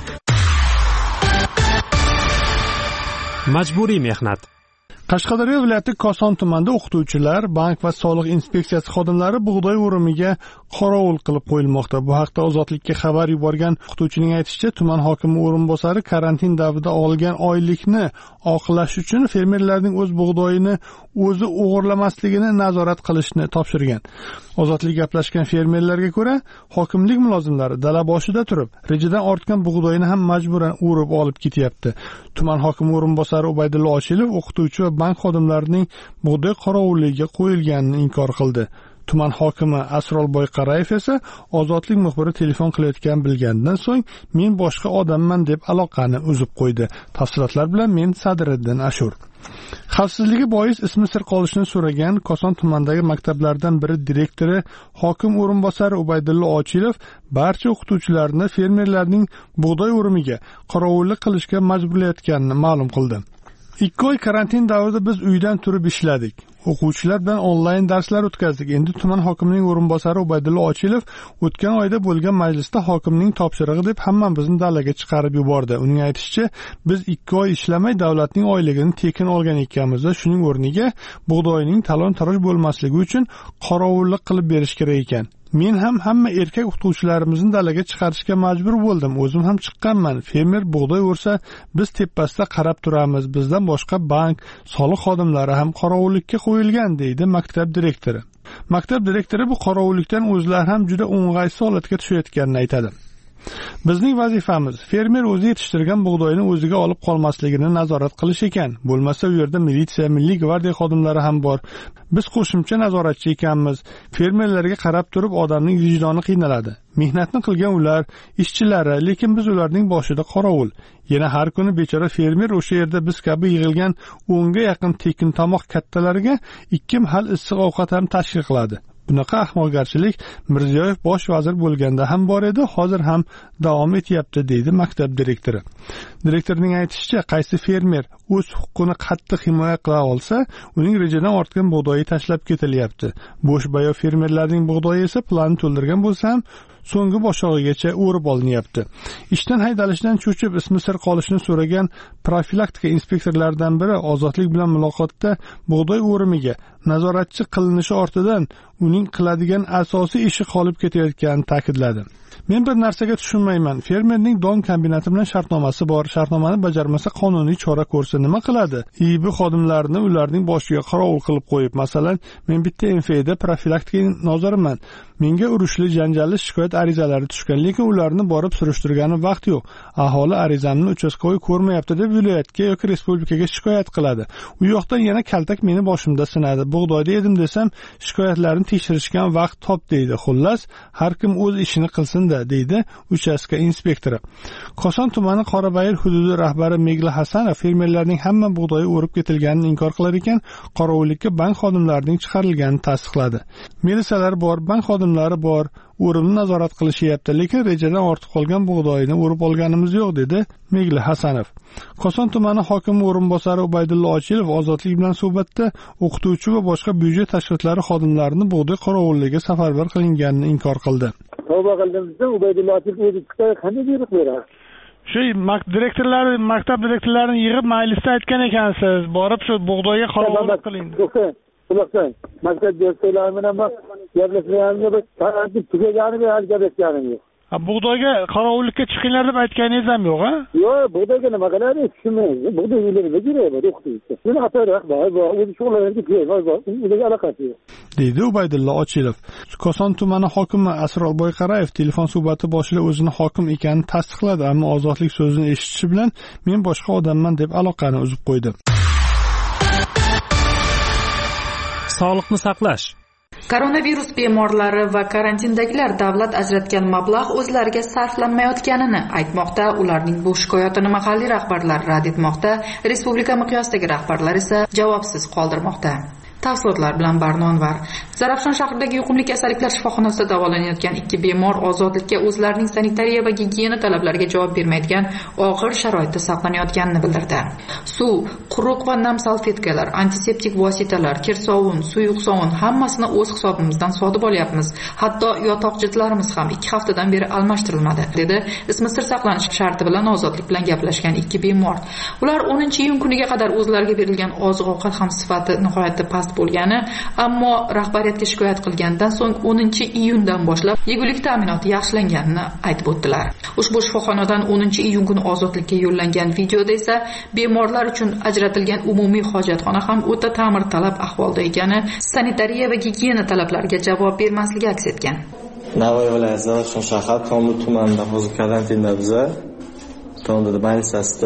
Majburiy mehnat. Qashqadaryo viloyati Koson tumanida o'qituvchilar, bank va soliq inspeksiyasi xodimlari bug'doy o'rimiga qorovul qilib qo'yilmoqda. Bu haqda Ozodlikka xabar yuborgan o'qituvchining aytishicha, tuman hokimi o'rinbosari karantin davrida olgan oylikni oqlash uchun fermerlarning o'z bug'doyini o'zi o'g'irlamasligini nazorat qilishni topshirgan. Ozodlik gaplashgan fermerlarga ko'ra, hokimlik mulozimlari dala boshida turib, rejadan ortgan bug'doyni ham majburan o'rib olib ketyapti. Tuman hokimi o'rinbosari Ubaydullo Ochilov o'qituvchi va bank xodimlarining bug'doy qorovulligiga qo'yilganini inkor qildi. Tuman hokimi Asrolboy Qarayev esa Ozodlik muxbiri telefon qilayotgan bilgandan so'ng men boshqa odamman deb aloqani uzib qo'ydi. Tafsilotlar bilan men Sadriddin Ashur. Xavfsizligi bois ismi sir qolishini so'ragan Koson tumanidagi maktablardan biri direktori hokim o'rinbosari Ubaydullo Ochilov barcha o'qituvchilarni fermerlarning bug'doy o'rimiga qorovullik qilishga majburlayotganini ma'lum qildi. ikki oy karantin davrida biz uydan turib ishladik. O'quvchilar bilan onlayn darslar o'tkazdik. Endi tuman hokimining o'rinbosari Ubaydullo Ochilov o'tgan oyda bo'lgan majlisda hokimning topshirig'i deb hammamizni dalaga chiqarib yubordi. Uning aytishicha, biz ikki oy ishlamay davlatning oyligini tekin olgan ekanmiz va shuning o'rniga bug'doyning talon-taroj bo'lmasligi uchun qorovullik qilib berish kerak ekan. Men ham hamma erkak o'qituvchilarimizni dalaga chiqarishga majbur bo'ldim. O'zim ham chiqqanman. Fermer bug'doy o'rsa, biz tepasida qarab turamiz. Bizdan boshqa bank, soliq xodimlari ham qorovullikka qo'yilgan, deydi maktab direktori. Maktab direktori bu qorovullikdan o'zlari ham juda o'ng'aysiz holatga tushayotganini aytadi. Bizning vazifamiz fermer o'zi yetishtirgan bug'doyni o'ziga olib qolmasligini nazorat qilish ekan. Bo'lmasa u yerda militsiya, milliy gvardiya xodimlari ham bor. Biz qo'shimcha nazoratchi ekanmiz. Fermerlarga qarab turib odamning vijdoni qiynaladi. Mehnatni qilgan ular, ishchilari, lekin biz ularning boshida qorovul. Yana har kuni bechora fermer o'sha yerda biz kabi yig'ilgan o'nga yaqin tekin tomoq kattalariga ikki mahal issiq ovqat ham tashkil qiladi. Bunaqa ahmoqgarchilik Mirziyoyev bosh vazir bo'lganda ham bor edi, hozir ham davom etyapti, deydi maktab direktori. Direktorning aytishicha, qaysi fermer o'z huquqini qattiq himoya qila olsa, uning rejadan ortgan bug'doyi tashlab ketilyapti. Bo'sh bayo fermerlarning bug'doyi esa planni to'ldirgan bo'lsa ham so'nggi boshog'igacha o'rib olinyapti. Ishdan haydalishdan cho'chib ismi sir qolishini so'ragan profilaktika inspektorlaridan biri Ozodlik bilan muloqotda bug'doy o'rimiga nazoratchi qilinishi ortidan uning qiladigan asosiy ishi qolib ketayotganini ta'kidladi. Men bir narsaga tushunmayman. Fermerning don kombinati bilan shartnomasi bor. Shartnomani bajarmasa qonuniy chora ko'rsa nima qiladi? I B xodimlarini ularning boshiga qorovul qilib qo'yib, masalan, men bitta M F da profilaktika noziriman. Menga urushli, janjalli shikoyat arizalari tushgan, lekin ularni borib surishtirgani vaqt yo'q. Aholi arizamni uchastkovoy ko'rmayapti deb viloyatga yoki respublikaga shikoyat qiladi. U yoqdan yana kaltak meni boshimda sinadi. Bug'doyda edim desam, shikoyatlarni tekshirishgan vaqt top, deydi. Xullas, har kim o'z ishini qilsin, deydi uchastka inspektori. Koson tumani Qorabayir hududi rahbari Megla Hasanov fermerlarning hamma bug'doyi o'rib ketilganini inkor qilar ekan, qorovullikka bank xodimlarining chiqarilganini tasdiqladi. Militsiyalar bor, bank xodimlari bor, o'rimni nazorat qilishyapti, lekin rejadan ortib qolgan bug'doyini o'rib olganimiz yo'q, dedi Megla Hasanov. Koson tumani hokimi o'rinbosari Ubaydullo Ochilov Ozodlik bilan suhbatda o'qituvchi va boshqa byudjet tashkilotlari xodimlarini bug'doy qorovulligiga safarbar qilinganini inkor qildi. Tavba qildimizda Ubaydullo Ochilov o'zi chiqdi, qanday buyruq beradi? Shu maktab maktab direktorlarini yig'ib majlisda aytgan ekansiz, borib shu bug'doyga qorovullik qiling. Quloqsan, maktab direktorlari bilan gaplashganimda karantin tugaganiga hali gaplashganim yo'q. Bug'doyga qorovullikka chiqinglar deb aytganingiz ham yo'q, a? Yo'q, bug'doyga nima qiladi? Tushunmayman. Bug'doy yerlarga kerak, o'qituvchi. Meni atorak bor, o'zi shug'ullanadi, kerak, ularga aloqasi yo'q. Deydi Ubaydullo Ochilov. Koson tumani hokimi Asrolboy Qarayev telefon suhbati boshida o'zini hokim ekanini tasdiqladi, ammo Ozodlik so'zini eshitishi bilan men boshqa odamman deb aloqani uzib qo'ydi. Sog'liqni saqlash. Koronavirus bemorlari va karantindagilar davlat ajratgan mablag' o'zlariga sarflanmayotganini aytmoqda. Ularning bu shikoyatini mahalliy rahbarlar rad etmoqda. Respublika miqyosidagi rahbarlar esa javobsiz qoldirmoqda. Tafsilotlar bilan Barnonvar. Zarafshon shahridagi yuqumli kasalliklar shifoxonasida davolanayotgan ikki bemor ozodlikka o'zlarining sanitariya va gigiyena talablariga javob bermaydigan og'ir sharoitda saqlanayotganini bildirdi. Suv, quruq va nam salfetkalar, antiseptik vositalar, kirsovun, suyuq sovun hammasini o'z hisobimizdan sotib olyapmiz. Hatto yotoq jildlarimiz ham ikki haftadan beri almashtirilmadi, dedi ismi sir saqlanish sharti bilan ozodlik bilan gaplashgan ikki bemor. Ular o'ninchi iyun kuniga qadar o'zlariga berilgan oziq-ovqat ham sifati nihoyatda past bo'lgani, ammo rahbariyatga shikoyat qilgandan so'ng o'ninchi iyundan boshlab yegulik ta'minoti yaxshilanganini aytib o'tdilar. Ushbu shifoxonadan o'ninchi iyun kuni ozodlikka yo'llangan videoda esa bemorlar uchun ajratilgan umumiy hojatxona ham o'ta ta'mirtalab ahvolda ekani, sanitariya va gigiyena talablariga javob bermasligi aks etgan. Navoiy viloyati Zarafshon shahar Tomli tumanida hozir karantinda biza Tomli больницасida.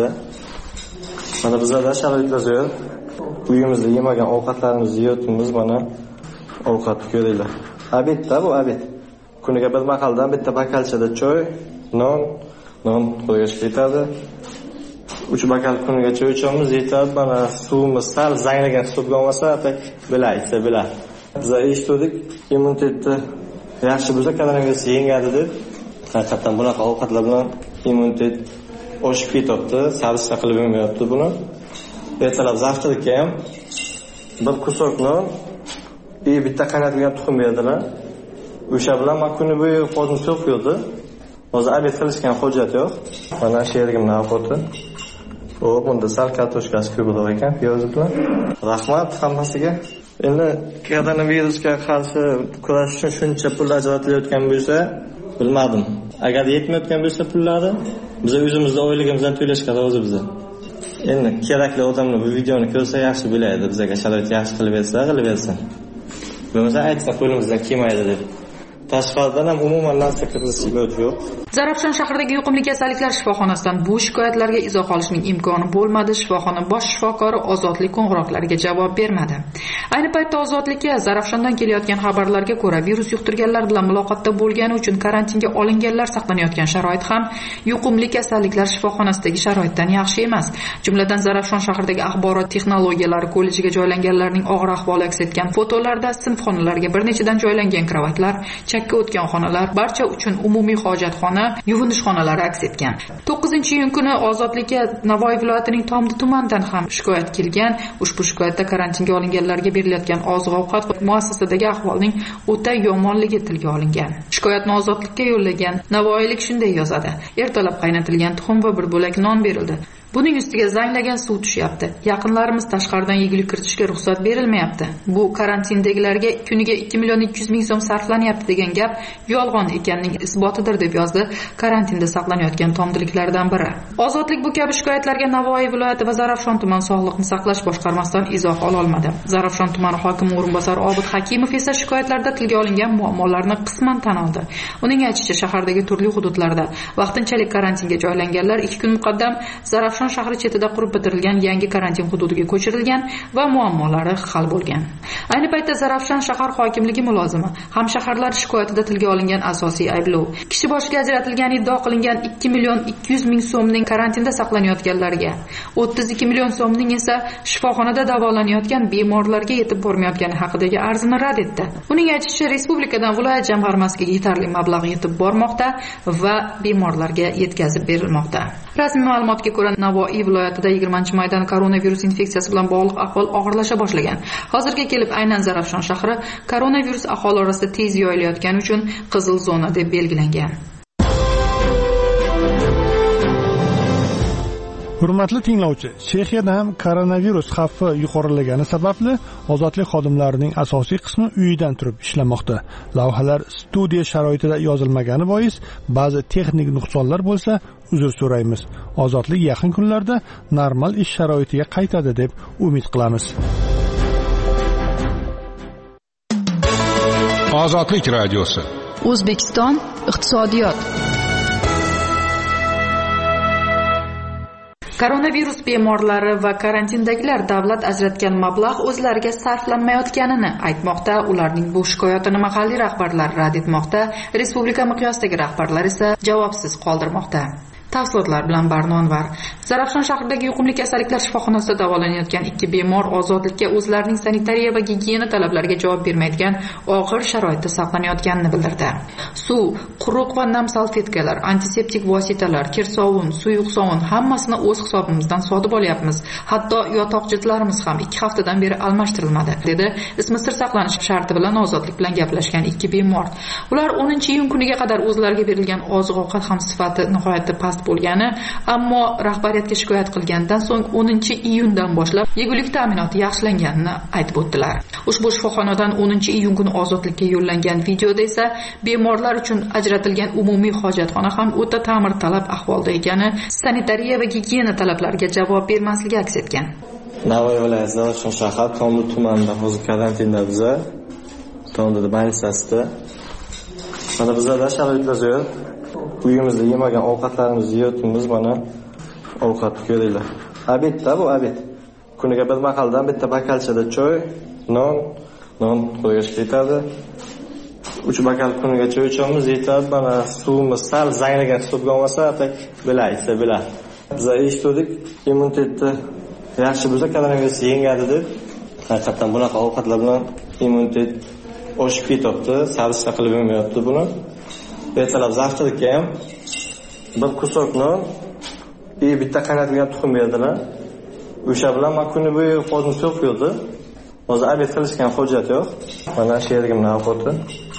Mana bizlarda sharoitlar zo'r. Uyimizda yemagan ovqatlarimizni yeyotimiz, mana ovqat ko'ringlar. Obedda bu obed. Kuniga bir mahaldan bitta bakalchada choy, non, non qo'yish ketadi. uch bakal kuniga choy ichamiz, yetadi. Mana suvimiz sal zanglagan suv bo'lmasa, atak bila, esa bila. Biz eshitdik, immunitetni yaxshi bo'lsa koronavirus yengadi deb. Haqiqatan bunaqa ovqatlar bilan immunitet oshib ketyapti, sarishta qilib bo'lmayapti buni. Ertalab zavqchilikka ham bir kusok non, bitta qaynatilgan tuxum berdilar. O'sha bilan men kuni bo'yi qo'zim so'qiydi. Hozir obed qilishgan hojat yo'q. Mana sherigim navbati. O, bunda sal kartoshkasi ko'proq ekan, piyoz bilan. Rahmat hammasiga. Endi koronavirusga qarshi kurash uchun shuncha pul ajratilayotgan bo'lsa, bilmadim. Agar yetmayotgan bo'lsa pullari, biz o'zimizning oyligimizdan to'lashga rozimiz. Endi kerakli odamlar bu videoni ko'rsa yaxshi biladi, bizga sharoit yaxshi qilib bersa, qilib bersin. Bo'lmasa aytsa qo'limizdan kelmaydi deb. Tashqaridan ham umuman narsa kiritish yo'q. Zarafshon shahridagi yuqumli kasalliklar shifoxonasidan bu shikoyatlarga izoh olishning imkoni bo'lmadi. Shifoxona bosh shifokori ozodlik qo'ng'iroqlariga javob bermadi. Ayni paytda ozodlikka Zarafshondan kelayotgan xabarlarga ko'ra, virus yuqtirganlar bilan muloqotda bo'lgani uchun karantinga olinganlar saqlanayotgan sharoit ham yuqumli kasalliklar shifoxonasidagi sharoitdan yaxshi emas. Jumladan Zarafshon shahridagi axborot texnologiyalari kollejiga joylanganlarning og'ir ahvoli aks etgan fotolarda sinfxonalarga bir nechadan joylangan kravatlar, chakka o'tgan xonalar, barcha uchun umumiy hojatxona, yuvinish xonalari aks etgan. to'qqizinchi iyun kuni ozodlikka Navoiy viloyatining Tomdi tumanidan ham shikoyat kelgan. Ushbu shikoyatda karantinga olinganlarga berilayotgan oziq-ovqat va muassasadagi ahvolning o'ta yomonligi tilga olingan. Shikoyatni ozodlikka yo'llagan navoiylik shunday yozadi: ertalab qaynatilgan tuxum va bir bo'lak non berildi. Buning ustiga zanglagan suv tushyapti. Yaqinlarimiz tashqaridan yegulik kiritishga ruxsat berilmayapti. Bu karantindagilarga kuniga ikki million ikki yuz ming so'm sarflanyapti degan gap yolg'on ekanining isbotidir, deb yozdi karantinda saqlanayotgan tomdiliklardan biri. Ozodlik bu kabi shikoyatlarga Navoiy viloyati va Zarafshon tuman sog'liqni saqlash boshqarmasidan izoh ola olmadi. Zarafshon tumani hokimi o'rinbosari Obid Hakimov esa shikoyatlarda tilga olingan muammolarni qisman tan oldi. Uning aytishicha, shahardagi turli hududlarda vaqtinchalik karantinga joylanganlar ikki kun muqaddam Zarafshon shahri chetida qurib bitirilgan yangi karantin hududiga ko'chirilgan va muammolari hal bo'lgan. Ayni paytda Zarafshon shahar hokimligi mulozimi hamshaharlar shikoyatida tilga olingan asosiy ayblov kishi boshiga ajratilgan iddia qilingan ikki million ikki yuz ming so'mning karantinda saqlanayotganlarga, o'ttiz ikki million so'mning esa shifoxonada davolanayotgan bemorlarga yetib bormayotgani haqidagi arzini rad etdi. Uning aytishicha, respublikadan viloyat jamg'armasiga yetarli mablag' yetib bormoqda va bemorlarga yetkazib berilmoqda. Rasmiy ma'lumotga ko'ra, Navoiy viloyatida yigirmanchi maydan koronavirus infeksiyasi bilan bog'liq ahvol og'irlasha boshlagan. Hozirga kelib aynan Zarafshon shahri koronavirus aholi orasida tez yoyilayotgani uchun qizil zona deb belgilangan. Hurmatli tinglovchi, Chexiyada ham koronavirus xavfi yuqorilagani sababli ozodlik xodimlarining asosiy qismi uyidan turib ishlamoqda. Lavhalar studiya sharoitida yozilmagani bois ba'zi texnik nuqsonlar bo'lsa, uzr so'raymiz. Ozodlik yaqin kunlarda normal ish sharoitiga qaytadi deb umid qilamiz. Ozodlik radiosi. O'zbekiston iqtisodiyot. Koronavirus bemorlari va karantindagilar davlat ajratgan mablag' o'zlariga sarflanmayotganini aytmoqda. Ularning bu shikoyatini mahalliy rahbarlar rad etmoqda. Respublika miqyosidagi rahbarlar esa javobsiz qoldirmoqda. Tafsilotlar bilan Barnonvar. Zarafshon shahridagi yuqumli kasalliklar shifoxonasida davolanayotgan ikki bemor ozodlikka o'zlarining sanitariya va gigiyena talablariga javob bermaydigan og'ir sharoitda saqlanayotganini bildirdi. Suv, quruq va nam salfetkalar, antiseptik vositalar, kirsovun, suyuq sovun hammasini o'z hisobimizdan sotib olyapmiz. Hatto yotoq jildlarimiz ham ikki haftadan beri almashtirilmadi, dedi ismi sir saqlanish sharti bilan ozodlik bilan gaplashgan ikki bemor. Ular o'ninchi iyun kuniga qadar o'zlariga berilgan oziq-ovqat ham sifati nihoyatda past bo'lgani, ammo rahbariyatga shikoyat qilgandan so'ng o'ninchi iyundan boshlab yegulik ta'minoti yaxshilanganini aytib o'tdilar. Ushbu shifoxonadan o'ninchi iyun kuni ozodlikka yo'llangan videoda esa bemorlar uchun ajratilgan umumiy hojatxona ham o'ta ta'mirtalab ahvolda ekani, sanitariya va gigiyena talablariga javob bermasligi aks etgan. Navoiy viloyati Zarafshon shahar Tomli tumanida hozir karantinda biza Tomli больницасida. Mana bizlarda sharoitlar zo'r. Uyimizda yemagan ovqatlarimizni yeyotimiz, mana ovqat ko'ringlar. Obedda bu obed. Kuniga bir mahaldan bitta bakalchada choy, non, non qo'yish ketadi. uch bakal kuniga choy ichamiz, yetadi. Mana suvimiz sal zanglagan suv bo'lmasa, atak bilaysa bila. Biz eshitdik, immunitetni yaxshi bo'lsa koronavirus yengadi deb. Haqiqatan bunaqa ovqatlar bilan immunitet oshib ketibdi, savishga qilib bo'lmayapti buni. Ertalab zavtrlikka ham bir kusok non, bitta qaynatilgan tuxum berdilar. O'sha bilan men kuni bo'yi qozim to'q yurdi. Hozir obed qilishgan hojat yo'q. Mana shu yerga ovqati.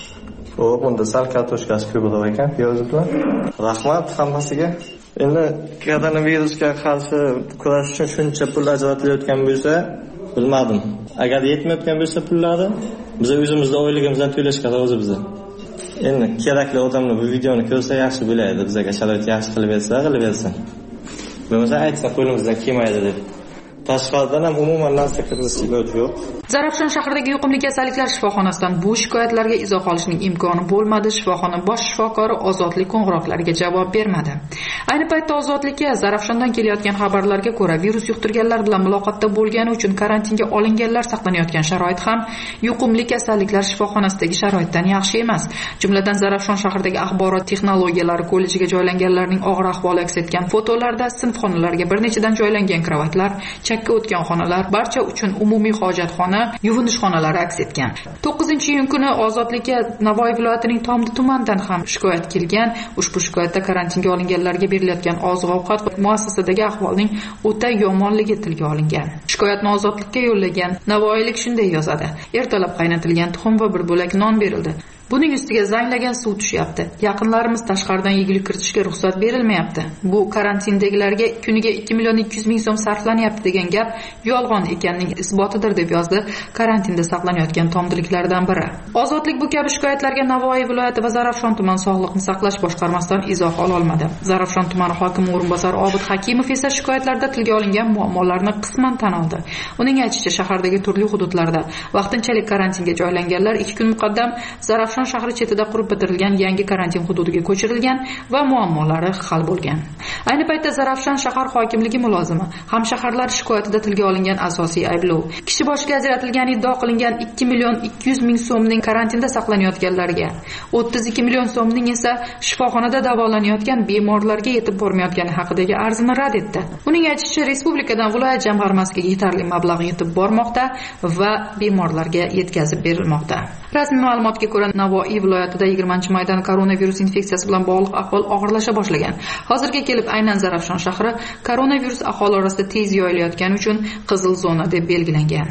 O, bunda sal kartoshkasi ko'proq ekan, piyoz bilan. Rahmat hammasiga. Endi koronavirusga qarshi kurash uchun shuncha pul ajratilayotgan bo'lsa, bilmadim. Agar yetmayotgan bo'lsa pullari, biz o'zimizda oyligimizdan to'lashga rozi-biz. Endi kerakli odamlar bu videoni ko'rsa yaxshi bo'laydi, bizga sharoit yaxshi qilib bersa, qilib bersin. Bo'lmasa aytsa qo'limizdan kelmaydi deb. Tashqaridan ham umuman narsa kiritish iloji yo'q. Zarafshon shahridagi yuqumli kasalliklar shifoxonasidan bu shikoyatlarga izoh olishning imkoni bo'lmadi. Shifoxona bosh shifokori ozodlik qo'ng'iroqlariga javob bermadi. Ayni paytda ozodlikka Zarafshondan kelayotgan xabarlarga ko'ra, virus yuqtirganlar bilan muloqotda bo'lgani uchun karantinga olinganlar saqlanayotgan sharoit ham yuqumli kasalliklar shifoxonasidagi sharoitdan yaxshi emas. Jumladan Zarafshon shahridagi axborot texnologiyalari kollejiga joylanganlarning og'ir ahvoli aks etgan fotolarda sinfxonalarga bir nechadan joylangan kravatlar, chakka o'tgan xonalar, barcha uchun umumiy hojatxona, yuvinish xonalari aks etgan. to'qqizinchi iyun kuni ozodlikka Navoiy viloyatining Tomdi tumanidan ham shikoyat kelgan. Ushbu shikoyatda karantinga olinganlarga berilayotgan oziq-ovqat muassasadagi ahvolning o'ta yomonligi tilga olingan. Shikoyatni ozodlikka yo'llagan navoiylik shunday yozadi: ertalab qaynatilgan tuxum va bir bo'lak non berildi. Buning ustiga zanglagan suv tushyapti. Yaqinlarimiz tashqaridan yegulik kiritishga ruxsat berilmayapti. Bu karantindagilarga kuniga ikki million ikki yuz ming so'm sarflanyapti degan gap yolg'on ekanining isbotidir, deb yozdi karantinda saqlanayotgan tomdiliklardan biri. Ozodlik bu kabi shikoyatlarga Navoiy viloyati va Zarafshon tuman sog'liqni saqlash boshqarmasidan izoh ola olmadi. Zarafshon tumani hokimi o'rinbosari Obid Hakimov esa shikoyatlarda tilga olingan muammolarni qisman tan oldi. Uning aytishicha, shahardagi turli hududlarda vaqtinchalik karantinga joylanganlar ikki kun muqaddam Zarafshon shahri chetida qurib bitirilgan yangi karantin hududiga ko'chirilgan va muammolari hal bo'lgan. Ayni paytda Zarafshon shahar hokimligi mulozimi ham shaharlar shikoyatida tilga olingan asosiy ayblov kishi boshiga ajratilgan iddia qilingan ikki million ikki yuz ming so'mning karantinda saqlanayotganlarga, o'ttiz ikki million so'mning esa shifoxonada davolanayotgan bemorlarga yetib bormayotgani haqidagi arzini rad etdi. Uning aytishicha, respublikadan viloyat jamg'armasiga yetarli mablag' yetib bormoqda va bemorlarga yetkazib berilmoqda. Rasmiy ma'lumotga ko'ra, Navoiy viloyatida yigirmanchi maydan koronavirus infeksiyasi bilan bog'liq ahvol og'irlasha boshlagan. Hozirga kelib aynan Zarafshon shahri koronavirus aholi orasida tez yoyilayotgani uchun qizil zona deb belgilangan.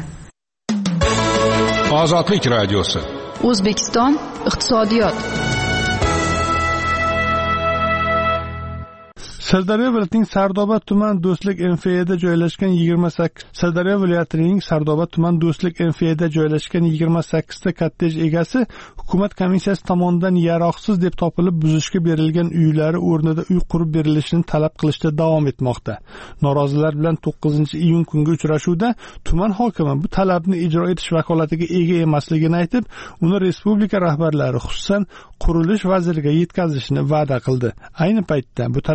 Ozodlik radiosi. O'zbekiston iqtisodiyot. Sirdaryo viloyatining Sardoba tuman Do'stlik M F da joylashgan yigirma sakkiz Sirdaryo viloyatining Sardoba tuman Do'stlik M F da joylashgan yigirma sakkiz ta kottej egasi hukumat komissiyasi tomonidan yaroqsiz deb topilib buzishga berilgan uylari o'rnida uy qurib berilishini talab qilishda davom etmoqda. Norozilar bilan to'qqizinchi iyun kungi uchrashuvda tuman hokimi bu talabni ijro etish vakolatiga ega emasligini aytib, uni respublika rahbarlari, xususan qurilish vaziriga yetkazishni va'da qildi. Ayni paytda bu talabga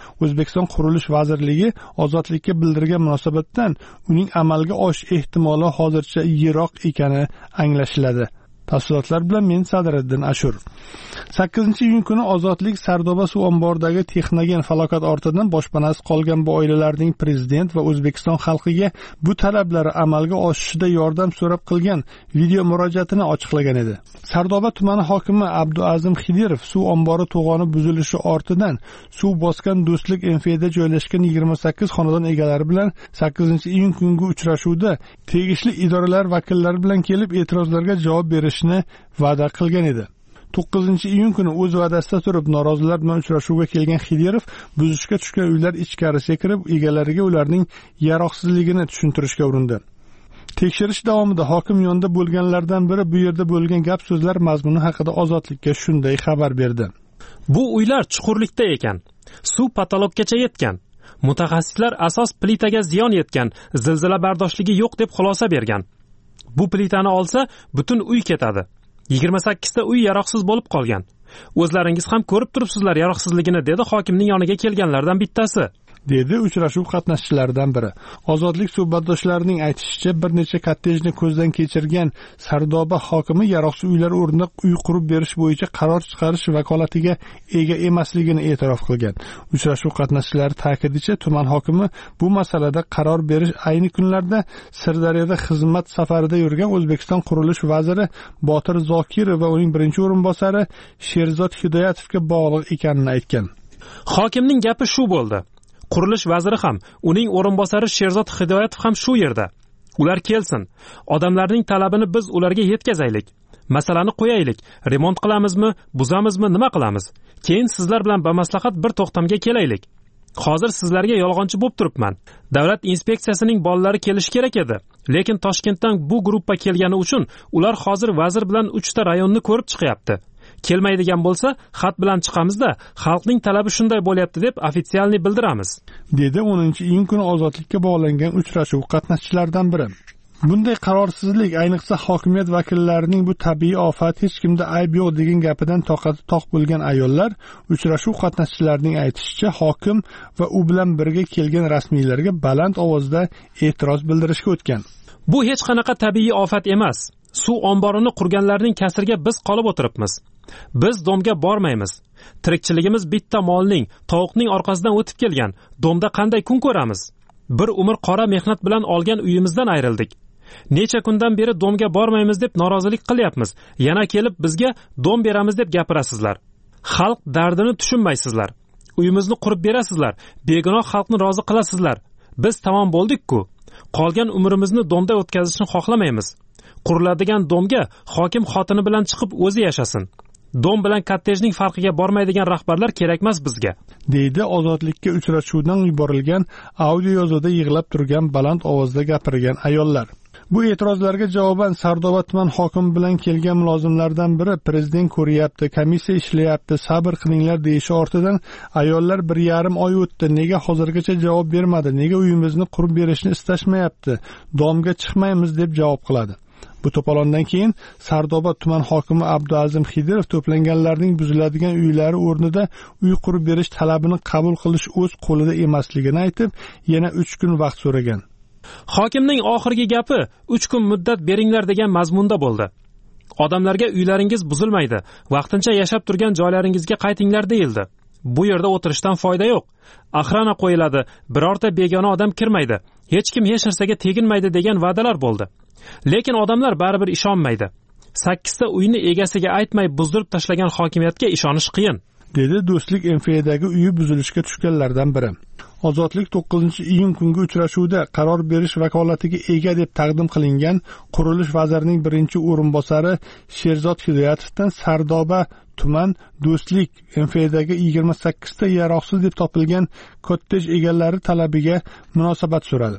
O'zbekiston Qurilish vazirligi ozodlikka bildirgan munosabatdan uning amalga oshish ehtimoli hozircha yiroq ekani anglashiladi. Tafsilotlar bilan men Sadriddin Ashur. sakkizinchi iyun kuni Ozodlik Sardoba suv omboridagi texnogen falokat ortidan boshpanasiz qolgan bu oilalarning prezident va O'zbekiston xalqiga bu talablari amalga oshishida yordam so'rab qilgan video murojaatini ochiqlagan edi. Sardoba tumani hokimi Abduazim Xidirov suv ombori to'g'oni buzilishi ortidan suv bosgan Do'stlik M F da joylashgan yigirma sakkiz xonadon egalari bilan sakkizinchi iyun kungi uchrashuvda tegishli idoralar vakillari bilan kelib e'tirozlarga javob berishni va'da qilgan edi. to'qqizinchi iyun kuni o'z va'dasida turib norozilar bilan uchrashuvga kelgan Xidirov buzishga tushgan uylar ichkarisiga kirib egalariga ularning yaroqsizligini tushuntirishga urindi. Tekshirish davomida hokim yonida bo'lganlardan biri bu yerda bo'lgan gap so'zlar mazmuni haqida Ozodlikka shunday xabar berdi. Bu uylar chuqurlikda ekan, suv patologgacha yetgan. Mutaxassislar asos plitaga ziyon yetgan, zilzila bardoshligi yo'q deb xulosa bergan. Bu plitani olsa butun uy ketadi. yigirma sakkizta uy yaroqsiz bo'lib qolgan. O'zlaringiz ham ko'rib turibsizlar yaroqsizligini, dedi hokimning yoniga kelganlardan bittasi. dedi uchrashuv qatnashchilaridan biri. Ozodlik suhbatdoshlarining aytishicha, bir necha kottejni ko'zdan kechirgan Sardoba hokimi yaroqsiz uylar o'rnida uy qurib berish bo'yicha qaror chiqarish vakolatiga ega emasligini e'tirof qilgan. Uchrashuv qatnashchilari ta'kidicha, tuman hokimi bu masalada qaror berish ayni kunlarda Sirdaryoda xizmat safarida yurgan O'zbekiston Qurilish vaziri Botir Zokirov va uning birinchi o'rinbosari Sherzod Hidoyatovga bog'liq ekanini aytgan. Hokimning gapi shu bo'ldi. Qurilish vaziri ham, uning o'rinbosari Sherzod Hidoyatov ham shu yerda. Ular kelsin. Odamlarning talabini biz ularga yetkazaylik. Masalani qo'yaylik. Remont qilamizmi, buzamizmi, nima qilamiz? Keyin sizlar bilan bamaslahat bir to'xtamga kelaylik. Hozir sizlarga yolg'onchi bo'lib turibman. Davlat inspeksiyasining bolalari kelishi kerak edi. Lekin Toshkentdan bu guruhga kelgani uchun ular hozir vazir bilan uchta rayonni ko'rib chiqyapti. Kelmaydigan bo'lsa, xat bilan chiqamizda, xalqning talabi shunday bo'lyapti deb ofitsialni bildiramiz, dedi o'ninchi iyun kuni Ozodlikka bog'langan uchrashuv qatnashchilaridan biri. Bunday qarorsizlik, ayniqsa hokimiyat vakillarining bu tabiiy ofat, hech kimda ayb yo'q degan gapidan toqati toq bo'lgan ayollar uchrashuv qatnashchilarining aytishicha, hokim va u bilan birga kelgan rasmiylarga baland ovozda e'tiroz bildirishga o'tgan. Bu hech qanaqa tabiiy ofat emas. Suv omborini qurganlarning kasriga biz qolib o'tiribmiz. Biz domga bormaymiz. Tirikchiligimiz bitta molning, tovuqning orqasidan o'tib kelgan. Domda qanday kun ko'ramiz? Bir umr qora mehnat bilan olgan uyimizdan ayrildik. Necha kundan beri domga bormaymiz deb norozilik qilyapmiz. Yana kelib bizga dom beramiz deb gapirasizlar. Xalq dardini tushunmaysizlar. Uyimizni qurib berasizlar. Begunoh xalqni rozi qilasizlar. Biz tamom bo'ldik-ku. Qolgan umrimizni domda o'tkazishni xohlamaymiz. Quriladigan domga hokim xotini bilan chiqib o'zi yashasin. Dom bilan kottejning farqiga bormaydigan rahbarlar kerakmas bizga, deydi Ozodlikka uchrashuvdan yuborilgan audio yozuvda yig'lab turgan baland ovozda gapirgan ayollar. Bu e'tirozlarga javoban Sardoba tuman hokimi bilan kelgan mulozimlardan biri prezident ko'ryapti, komissiya ishlayapti, sabr qilinglar deyishi ortidan ayollar bir yarim oy o'tdi, nega hozirgacha javob bermadi, nega uyimizni qurib berishni istashmayapti, domga chiqmaymiz deb javob qiladi. Bu to'polondan keyin Sardoba tuman hokimi Abduazim Xidirov to'planganlarning buziladigan uylari o'rnida uy qurib berish talabini qabul qilish o'z qo'lida emasligini aytib, yana uch kun vaqt so'ragan. Hokimning oxirgi gapi uch kun muddat beringlar degan mazmunda bo'ldi. Odamlarga uylaringiz buzilmaydi, vaqtincha yashab turgan joylaringizga qaytinglar deyildi. Bu yerda o'tirishdan foyda yo'q. Axrana qo'yiladi, birorta begona odam kirmaydi, hech kim hech narsaga teginmaydi degan va'dalar bo'ldi. Lekin odamlar baribir ishonmaydi. sakkizta uyni egasiga aytmay buzdirib tashlagan hokimiyatga ishonish qiyin, dedi Do'stlik M F dagi uyi buzilishga tushganlardan biri. Ozodlik to'qqizinchi iyun kungi uchrashuvda qaror berish vakolatiga ega deb taqdim qilingan Qurilish vazirining birinchi o'rinbosari Sherzod Hidoyatovdan Sardoba tuman Do'stlik M F dagi yigirma sakkizta yaroqsiz deb topilgan kottej egalari talabiga munosabat so'radi.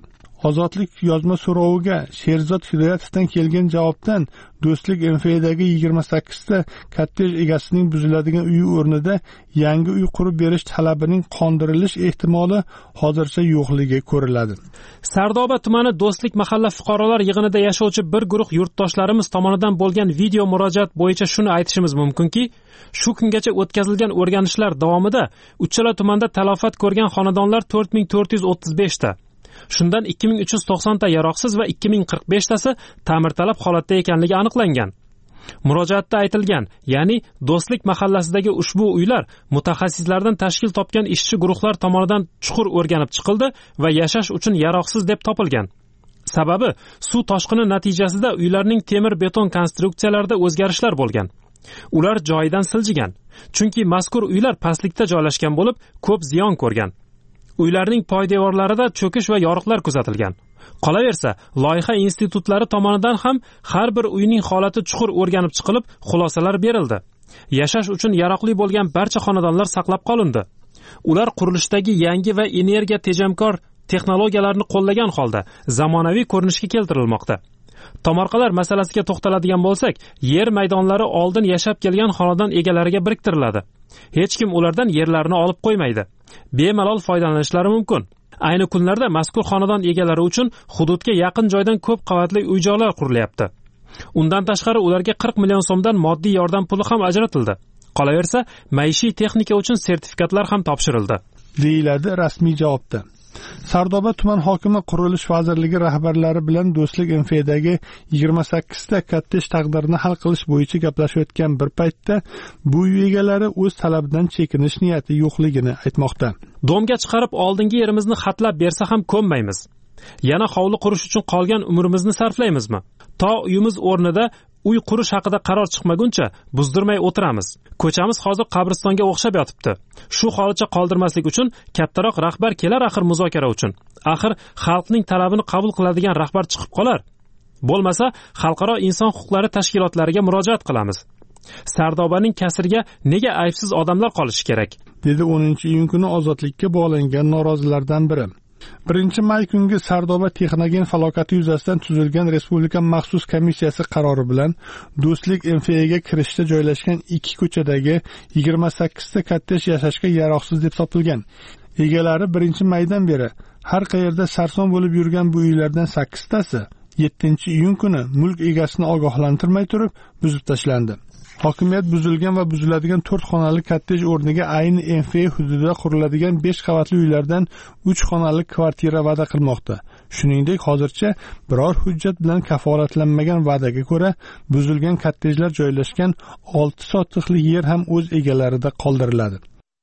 Ozodlik yozma so'roviga Sherzod Hidoyatovdan kelgan javobdan Do'stlik M F Dagi yigirma sakkizta kottej egasining buziladigan uyi o'rnida yangi uy qurib berish talabining qondirilish ehtimoli hozircha yo'qligi ko'riladi. Sardoba tumani Do'stlik mahalla fuqarolar yig'inida yashovchi bir guruh yurtdoshlarimiz tomonidan bo'lgan video murojaat bo'yicha shuni aytishimiz mumkinki, shu kungacha o'tkazilgan o'rganishlar davomida uchala tumanda talofat ko'rgan xonadonlar to'rt ming to'rt yuz o'ttiz besh ta. Shundan ikki ming uch yuz to'qson ta yaroqsiz va ikki ming qirq besh tasi ta'mirtalab holatda ekanligi aniqlangan. Murojaatda aytilgan, ya'ni Do'stlik mahallasidagi ushbu uylar mutaxassislardan tashkil topgan ishchi guruhlar tomonidan chuqur o'rganib chiqildi va yashash uchun yaroqsiz deb topilgan. Sababi suv toshqini natijasida uylarning temir beton konstruksiyalarida o'zgarishlar bo'lgan. Ular joyidan siljigan, chunki mazkur uylar pastlikda joylashgan bo'lib, ko'p ziyon ko'rgan. Uylarning poydevorlarida cho'kish va yoriqlar kuzatilgan. Qolaversa, loyiha institutlari tomonidan ham har bir uyning holati chuqur o'rganib chiqilib, xulosalar berildi. Yashash uchun yaroqli bo'lgan barcha xonadonlar saqlab qolindi. Ular qurilishdagi yangi va energiya tejamkor texnologiyalarni qo'llagan holda zamonaviy ko'rinishga keltirilmoqda. Tomorqalar masalasiga to'xtaladigan bo'lsak, yer maydonlari oldin yashab kelgan xonadon egalariga biriktiriladi. Hech kim ulardan yerlarini olib qo'ymaydi. Bemalol foydalanishlari mumkin. Ayni kunlarda mazkur xonadon egalari uchun hududga yaqin joydan ko'p qavatli uy-joylar qurilyapti. Undan tashqari ularga qirq million so'mdan moddiy yordam puli ham ajratildi. Qolaversa, maishiy texnika uchun sertifikatlar ham topshirildi, deyiladi rasmiy javobda. Sardoba tuman hokimi Qurilish vazirligi rahbarlari bilan Do'stlik M F Dagi yigirma sakkizta kottej taqdirini hal qilish bo'yicha gaplashayotgan bir paytda bu uy egalari o'z talabidan chekinish niyati yo'qligini aytmoqda. Domga chiqarib oldingi yerimizni xatlab bersa ham ko'nmaymiz. Yana hovli qurish uchun qolgan umrimizni sarflaymizmi? To uyimiz o'rnida uy qurish haqida qaror chiqmaguncha buzdirmay o'tiramiz. Ko'chamiz hozir qabristonga o'xshab yotibdi. Shu holicha qoldirmaslik uchun kattaroq rahbar kelar axir muzokara uchun. Axir xalqning talabini qabul qiladigan rahbar chiqib qolar. Bo'lmasa, xalqaro inson huquqlari tashkilotlariga murojaat qilamiz. Sardobaning kasriga nega aybsiz odamlar qolishi kerak? Dedi o'ninchi iyun kuni ozodlikka bog'langan norozilardan biri. birinchi may kungi Sardoba texnogen falokati yuzasidan tuzilgan Respublika maxsus komissiyasi qarori bilan Do'stlik M F ga kirishda joylashgan ikki ko'chadagi yigirma sakkizta kottej yashashga yaroqsiz deb topilgan. Egalari birinchi maydan beri har qayerda sarson bo'lib yurgan bu uylardan sakkiztasi yettinchi iyun kuni mulk egasini ogohlantirmay turib buzib tashlandi. Hokimiyat buzilgan va buziladigan to'rt xonali kottej o'rniga ayni M F hududida quriladigan besh qavatli uylardan uch xonali kvartira va'da qilmoqda. Shuningdek, hozircha biror hujjat bilan kafolatlanmagan va'daga ko'ra buzilgan kottejlar joylashgan olti sotixli yer ham o'z egalarida qoldiriladi.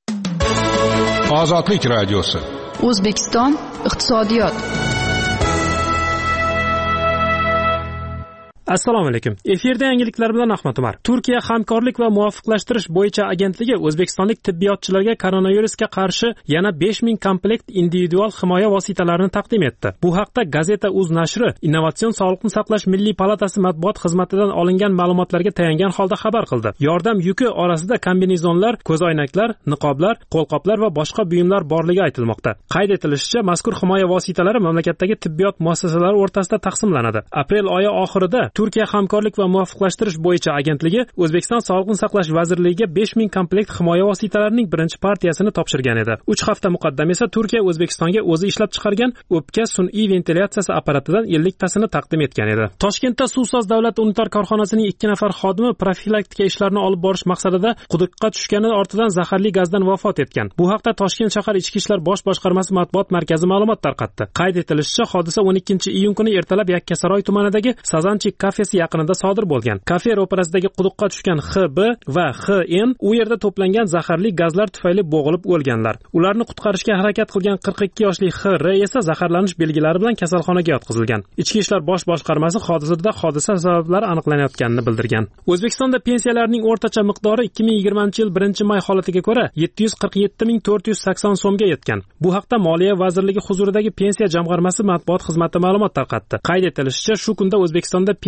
Ozodlik radiosi. O'zbekiston iqtisodiyot. Assalomu alaykum. Efirda yangiliklar bilan Ahmad Umar. Turkiya hamkorlik va muvofiqlashtirish bo'yicha agentligi o'zbekistonlik tibbiyotchilarga koronavirusga qarshi yana besh ming komplekt individual himoya vositalarini taqdim etdi. Bu haqda Gazeta.uz nashri Innovatsion sog'liqni saqlash milliy palatasi matbuot xizmatidan olingan ma'lumotlarga tayangan holda xabar qildi. Yordam yuki orasida kombinezonlar, ko'zoynaklar, niqoblar, qo'lqoplar va boshqa buyumlar borligi aytilmoqda. Qayd etilishicha, mazkur himoya vositalari mamlakatdagi tibbiyot muassasalari o'rtasida taqsimlanadi. Aprel oyi oxirida Turkiya hamkorlik va muvofiqlashtirish bo'yicha agentligi O'zbekiston Sog'liqni saqlash vazirligiga besh ming komplekt himoya vositalarining birinchi partiyasini topshirgan edi. uch hafta muqaddam esa Turkiya O'zbekistonga o'zi ishlab chiqargan o'pka sun'iy ventilyatsiyasi apparatidan ellik tasini taqdim etgan edi. Toshkentda Suvsoz davlat unitar korxonasining ikki nafar xodimi profilaktika ishlarini olib borish maqsadida quduqqa tushgani ortidan zaharli gazdan vafot etgan. Bu haqda Toshkent shahar ichki ishlar bosh boshqarmasi matbuot markazi ma'lumot tarqatdi. Qayd etilishicha, hodisa o'n ikkinchi iyun kuni ertalab Yakkasaroy tumanidagi Sazanchik kafesi yaqinida sodir bo'lgan. Kafe ro'parasidagi quduqqa tushgan X B va X N u yerda to'plangan zaharli gazlar tufayli bo'g'ilib o'lganlar. Ularni qutqarishga harakat qilgan qirq ikki yoshli X R esa zaharlanish belgilari bilan kasalxonaga yotqizilgan. Ichki ishlar bosh boshqarmasi hodisada hodisa sabablari aniqlanayotganini bildirgan. O'zbekistonda pensiyalarning o'rtacha miqdori ikki ming yigirmanchi yil birinchi may holatiga ko'ra yetti yuz qirq yetti ming to'rt yuz sakson so'mga yetgan. Bu haqda Moliya vazirligi huzuridagi pensiya jamg'armasi matbuot xizmati ma'lumot tarqatdi. Qayd etilishicha, shu kunda O'zbekistonda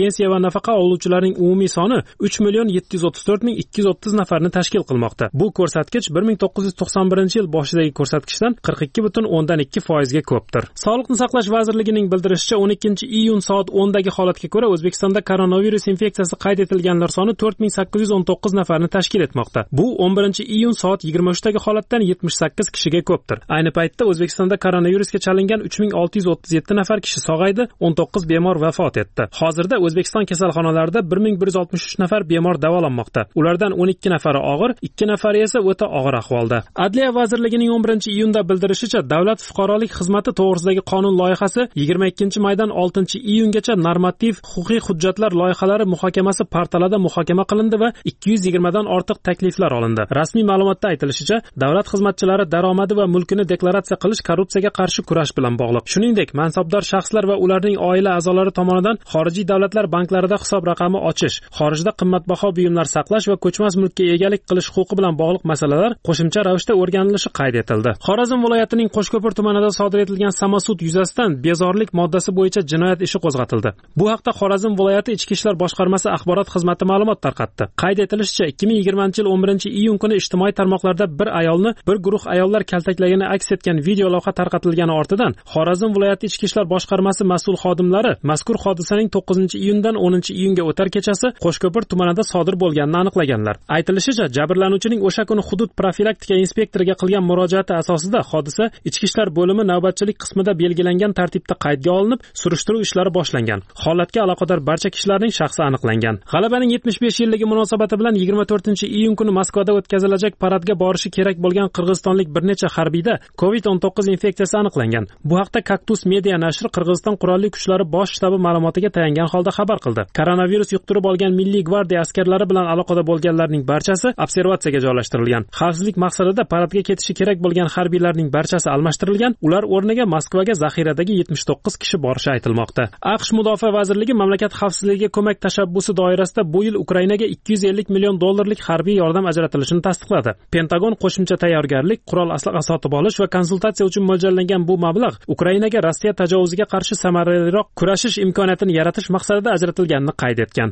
pensiya va nafaqa oluvchilarning umumiy soni uch million yetti yuz o'ttiz to'rt ming ikki yuz o'ttiz nafarni tashkil qilmoqda. Bu ko'rsatkich bir ming to'qqiz yuz to'qson birinchi yil boshidagi ko'rsatkichdan qirq ikki butun o'ndan ikki foizga ko'pdir. Sog'liqni saqlash vazirligining bildirishicha, o'n ikkinchi iyun soat o'ndagi holatga ko'ra O'zbekistonda koronavirus infeksiyasi qayd etilganlar soni to'rt ming sakkiz yuz o'n to'qqiz nafarni tashkil etmoqda. Bu o'n birinchi iyun soat yigirma uchdagi holatdan yetmish sakkiz kishiga ko'pdir. Ayni paytda O'zbekistonda koronavirusga chalingan uch ming olti yuz o'ttiz yetti nafar kishi sog'aydi, o'n to'qqiz bemor vafot etdi. Hozirda O'zbekiston kasalxonalarida bir ming bir yuz oltmish uch nafar bemor davolanmoqda. Ulardan o'n ikki nafari og'ir, ikki nafari esa o'ta og'ir ahvolda. Adliya vazirligining o'n birinchi iyunda bildirishicha, Davlat fuqarolik xizmati to'g'risidagi qonun loyihasi yigirma ikkinchi maydan oltinchi iyungacha normativ huquqiy hujjatlar loyihalari muhokamasi portalida muhokama qilindi va ikki yuz yigirmadan ortiq takliflar olindi. Rasmiy ma'lumotda aytilishicha, davlat xizmatchilari daromadi va mulkini deklaratsiya qilish korrupsiyaga qarshi kurash bilan bog'liq. Shuningdek, mansabdor shaxslar va ularning oila a'zolari tomonidan xorijiy davlatlar banklarida hisob raqami ochish, xorijda qimmatbaho buyumlar saqlash va ko'chmas mulkka egalik qilish huquqi bilan bog'liq masalalar qo'shimcha ravishda o'rganilishi qayd etildi. Xorazm viloyatining Qo'shko'pir tumanida sodir etilgan samosud yuzasidan bezorilik moddasi bo'yicha jinoyat ishi qo'zg'atildi. Bu haqda Xorazm viloyati Ichki ishlar boshqarmasi axborot xizmati ma'lumot tarqatdi. Qayd etilishicha, ikki ming yigirmanchi yil o'n birinchi iyun kuni ijtimoiy tarmoqlarda bir ayolni bir guruh ayollar kaltaklagani aks etgan video lavha tarqatilgani ortidan Xorazm viloyati Ichki ishlar boshqarmasi mas'ul xodimlari mazkur hodisaning to'qqizinchi iyundan o'ninchi iyunga o'tar kechasi Qo'shko'pir tumanida sodir bo'lganini aniqlaganlar. Aytilishicha, jabrlanuvchining o'sha kuni hudud profilaktika inspektoriga qilgan murojaati asosida hodisa Ichki ishlar bo'limi navbatchilik qismida belgilangan tartibda qaydga olinib, surishtiruv ishlari boshlangan. Holatga aloqador barcha kishilarning shaxsi aniqlangan. G'alabaning yetmish besh yilligi munosabati bilan yigirma to'rtinchi iyun kuni Moskvada o'tkazilajak paradga borishi kerak bo'lgan qirg'izistonlik bir necha harbiyda covid o'n to'qqiz infeksiyasi aniqlangan. Bu haqda Kaktus media nashri Qirg'iziston qurolli kuchlari bosh shtabi ma'lumotiga tayangan holda xabar qildi. Koronavirus yuqtirib olgan Milliy gvardiya askarlari bilan aloqada bo'lganlarning barchasi observatsiyaga joylashtirilgan. Xavfsizlik maqsadida paradga ketishi kerak bo'lgan harbiylarning barchasi almashtirilgan. Ular o'rniga Moskvaga zaxiradagi yetmish to'qqiz kishi borishi aytilmoqda. AQSh Mudofaa vazirligi mamlakat xavfsizligiga ko'mak tashabbusi doirasida bu yil Ukrainaga ikki yuz ellik million dollarlik harbiy yordam ajratilishini tasdiqladi. Pentagon qo'shimcha tayyorgarlik, qurol aslaha sotib olish va konsultatsiya uchun mo'ljallangan bu mablag' Ukrainaga Rossiya tajovuziga qarshi samaraliroq kurashish imkoniyatini yaratish maqsadida ajratilganini qayd etgan.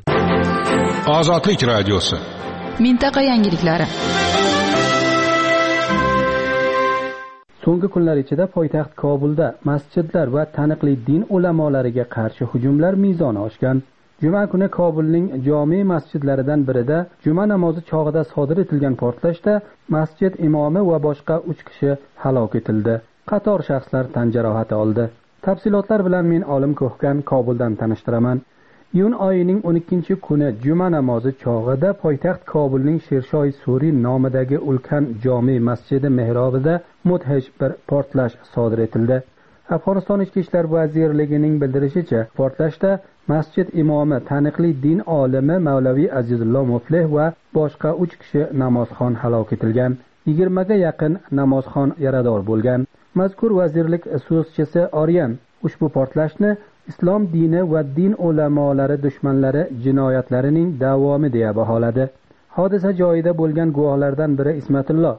Ozodlik radiosi. Mintaqa yangiliklari. So'nggi kunlar ichida poytaxt Kobulda masjidlar va taniqli din ulamolariga qarshi hujumlar mezoni oshgan. Juma kuni Kobulning jome masjidlaridan birida juma namozi chog'ida sodir etilgan portlashda masjid imomi va boshqa uch kishi halok etildi. Qator shaxslar tan jarohati oldi. Tafsilotlar bilan men Olim Ko'hkan Kobuldan tanishtiraman. Iyun oyining o'n ikkinchi kuni juma namozi chog'ida poytaxt Kobulning Shershoy Suri nomidagi ulkan jome masjidi mehrobida mudhish bir portlash sodir etildi. Afg'oniston Ichki ishlar vazirligining bildirishicha, portlashda masjid imomi, taniqli din olimi Mavlaviy Azizulloh Muflih va boshqa uch kishi namozxon halok etilgan. yigirmaga yaqin namozxon yarador bo'lgan. Mazkur vazirlik so'zchisi Oryan ushbu portlashni islom dini va din ulamolari dushmanlari jinoyatlarining davomi deya baholadi. Hodisa joyida bo'lgan guvohlardan biri Ismatulloh.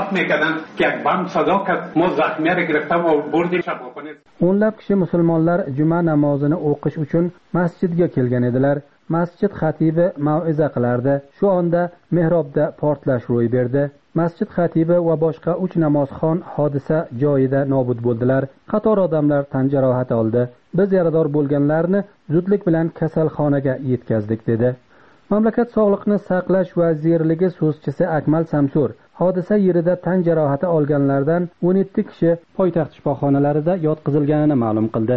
O'nlab kishi musulmonlar juma namozini o'qish uchun masjidga kelgan edilar. Masjid xatibi mau'iza qilardi. Shu onda mehrobda portlash ro'y berdi. Masjid xatibi va boshqa uch namozxon hodisa joyida nobud bo'ldilar. Qator odamlar tan jarohati oldi. Biz yarador bo'lganlarni zudlik bilan kasalxonaga yetkazdik dedi. Mamlakat Sog'liqni saqlash vazirligi so'zchisi Akmal Samsur hodisa yerida tan jarohati olganlardan o'n yetti kishi poytaxt shifoxonalarida yotqizilganini ma'lum qildi.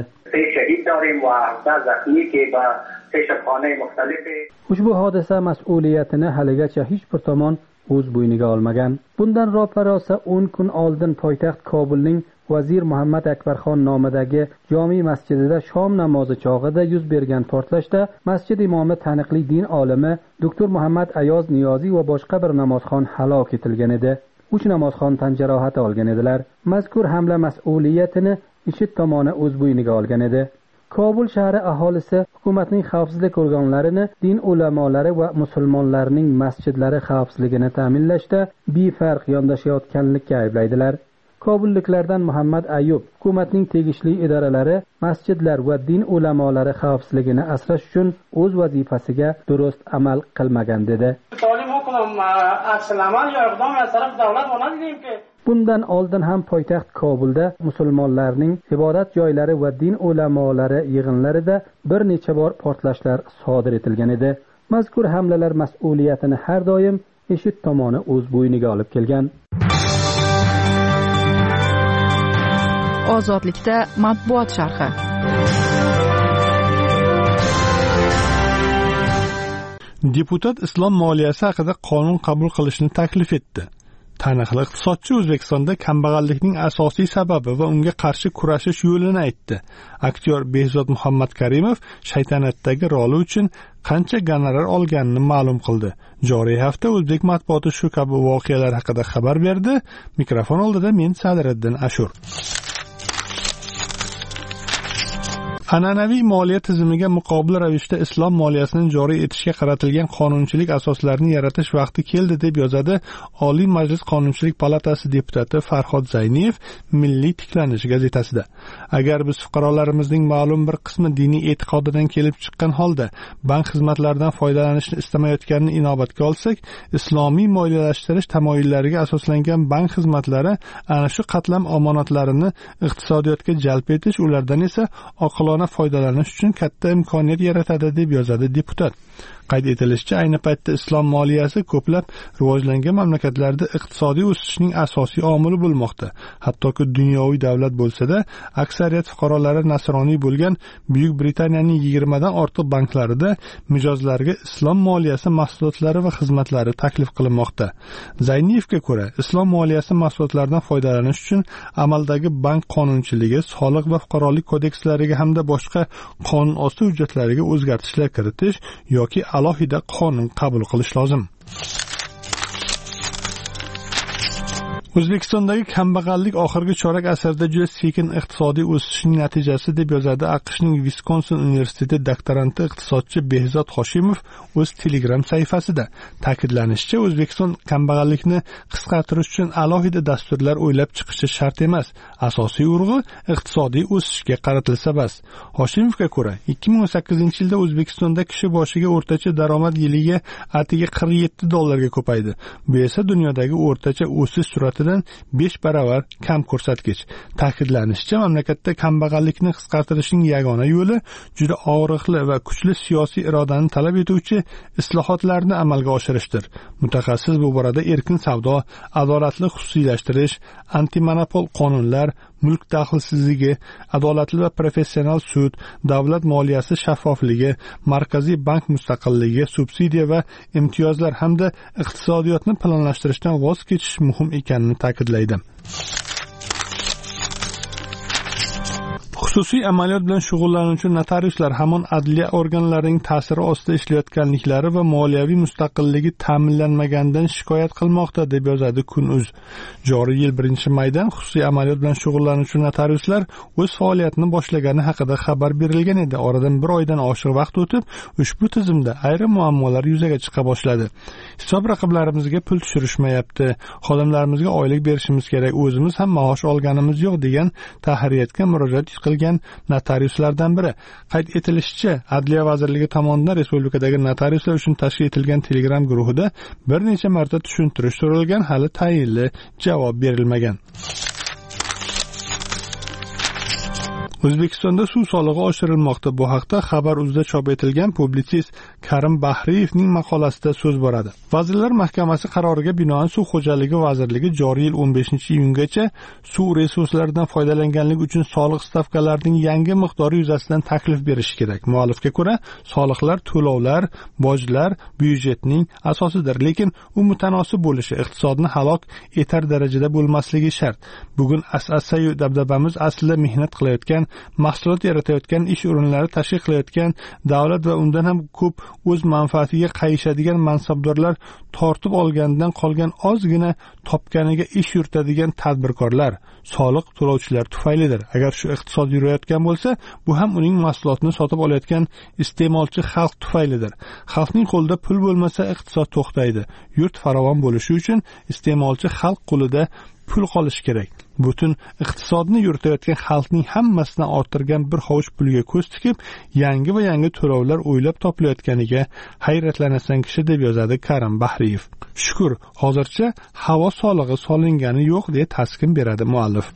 Ushbu hodisa mas'uliyatini haligacha hech bir tomon o'z bo'yniga olmagan. Bundan ro'parosa o'n kun oldin poytaxt Kobulning Vazir Muhammad Akbarxon nomidagi jome masjidida shom namozi chog'ida yuz bergan portlashda masjid imomi, taniqli din olimi doktor Muhammad Ayoz Niyoziy va boshqa bir namozxon halok etilgan edi. uch namozxon tan jarohati olgan edilar. Mazkur hamla mas'uliyatini IShID tomoni o'z bo'yniga olgan edi. Kobul shahri aholisi hukumatning xavfsizlik organlarini din ulamolari va musulmonlarning masjidlari xavfsizligini ta'minlashda befarq yondashayotganlikka ayblaydilar. Kobulliklardan Muhammad Ayub hukumatning tegishli idoralari masjidlar va din ulamolari xavfsizligini asrash uchun o'z vazifasiga durust amal qilmagan dedi. Bundan oldin ham poytaxt Kobulda musulmonlarning ibodat joylari va din ulamolari yig'inlarida bir necha bor portlashlar sodir etilgan edi. Mazkur hamlalar mas'uliyatini har doim IShID tomoni o'z bo'yniga olib kelgan. Ozodlikda matbuot sharhi. Deputat islom moliyasi haqida qonun qabul qilishni taklif etdi. Taniqli iqtisodchi O'zbekistonda kambag'allikning asosiy sababi va unga qarshi kurashish yo'lini aytdi. Aktyor Behzod Muhammad Karimov Shaytanatdagi roli uchun qancha gonorar olganini ma'lum qildi. Joriy hafta o'zbek matbuoti shu kabi voqealar haqida xabar berdi. Mikrofon oldida men Sadiriddin Ashur. An'anaviy moliya tizimiga muqobil ravishda islom moliyasini joriy etishga qaratilgan qonunchilik asoslarini yaratish vaqti keldi deb yozadi Oliy Majlis Qonunchilik palatasi deputati Farhod Zayniyev Milliy tiklanish gazetasida. Agar biz fuqarolarimizning ma'lum bir qismi diniy e'tiqodidan kelib chiqqan holda bank xizmatlaridan foydalanishni istamayotganini inobatga olsak, islomiy moliyalashtirish tamoyillariga asoslangan bank xizmatlari ana shu qatlam omonatlarini iqtisodiyotga jalb etish, ulardan esa oqilona foydalanish uchun katta imkoniyat yaratadi deb yozadi deputat. Qayd etilishicha, ayni paytda islom moliyasi ko'plab rivojlangan mamlakatlarda iqtisodiy o'sishning asosiy omili bo'lmoqda. Hattoki dunyoviy davlat bo'lsa-da, aksariyat fuqarolari nasroniy bo'lgan Buyuk Britaniyaning yigirma dan ortiq banklarida mijozlarga islom moliyasi mahsulotlari va xizmatlari taklif qilinmoqda. Zayniyevga ko'ra, islom moliyasi mahsulotlaridan foydalanish uchun amaldagi bank qonunchiligi, soliq va fuqarolik kodekslariga hamda boshqa qonun osti hujjatlariga o'zgartishlar kiritish yoki alohida qonun qabul qilish lozim. O'zbekistondagi kambag'allik oxirgi chorak asrda juda sekin iqtisodiy o'sishning natijasi deb yozadi AQShning Wisconsin universiteti doktoranti iqtisodchi Behzod Hoshimov o'z Telegram sahifasida. Ta'kidlanishicha, O'zbekiston kambag'allikni qisqartirish uchun alohida dasturlar o'ylab chiqishi shart emas. Asosiy urg'u iqtisodiy o'sishga qaratilsa bas. Hoshimovga ko'ra, ikki ming o'n sakkizinchi yilda O'zbekistonda kishi boshiga o'rtacha daromad yiliga atigi qirq yetti dollarga ko'paydi. Bu esa dunyodagi o'rtacha o'sish sur'ati besh baravar kam ko'rsatkich. Ta'kidlanishicha, mamlakatda kambag'allikni qisqartirishning yagona yo'li juda og'riqli va kuchli siyosiy irodani talab etuvchi islohotlarni amalga oshirishdir. Mutaxassis bu borada erkin savdo, adolatli xususiylashtirish, antimonopol qonunlar, mulk daxlsizligi, adolatli va professional sud, davlat moliyasi shaffofligi, markaziy bank mustaqilligi, subsidiya va imtiyozlar hamda iqtisodiyotni planlashtirishdan voz kechish muhim ekanini ta'kidlaydi. Xususiy amaliyot bilan shug'ullanuvchi notariuslar hamon adliya organlarining ta'siri ostida ishlayotganliklari va moliyaviy mustaqilligi ta'minlanmaganidan shikoyat qilmoqda deb yozadi Kun.uz. Joriy yil birinchi maydan xususiy amaliyot bilan shug'ullanuvchi notariuslar o'z faoliyatini boshlagani haqida xabar berilgan edi. Oradan bir oydan oshiq vaqt o'tib, ushbu tizimda ayrim muammolar yuzaga chiqa boshladi. Hisob raqiblarimizga pul tushirishmayapti, xodimlarimizga oylik berishimiz kerak, o'zimiz ham maosh olganimiz yo'q degan tahririyatga murojaat qilgan notariuslardan biri. Qayd etilishicha, Adliya vazirligi tomonidan respublikadagi notariuslar uchun tashkil etilgan Telegram guruhida bir necha marta tushuntirish so'ralgan, hali tayinli javob berilmagan. O'zbekistonda suv solig'i oshirilmoqda. Bu haqda Xabar.uzda chop etilgan publitsist Karim Bahriyevning maqolasida so'z boradi. Vazirlar Mahkamasi qaroriga binoan Suv xo'jaligi vazirligi joriy yil o'n beshinchi iyungacha suv resurslaridan foydalanganlik uchun soliq stavkalarining yangi miqdori yuzasidan taklif berishi kerak. Muallifga ko'ra, soliqlar, to'lovlar, bojlar byudjetning asosidir, lekin u mutanosib bo'lishi, iqtisodni halok etar darajada bo'lmasligi shart. Bugun as'asa-yu dabdabamiz aslida mehnat qilayotgan, mahsulot yaratayotgan, ish o'rinlari tashkil qilayotgan davlat va undan ham ko'p o'z manfaatiga qayishadigan mansabdorlar tortib olgandan qolgan ozgina topganiga ish yuritadigan tadbirkorlar, soliq to'lovchilar tufaylidir. Agar shu iqtisod yurayotgan bo'lsa, bu ham uning mahsulotini sotib olayotgan iste'molchi xalq tufaylidir. Xalqning qo'lida pul bo'lmasa, iqtisod to'xtaydi. Yurt farovon bo'lishi uchun iste'molchi xalq qo'lida pul qolishi kerak. Butun iqtisodni yuritayotgan xalqning hammasidan orttirgan bir hovuch pulga ko'z tikib, yangi va yangi to'lovlar o'ylab topilayotganiga hayratlanasan kishi, deb yozadi Karim Bahriyev. Shukur, hozircha havo solig'i solingani yo'q, deb taskin beradi muallif.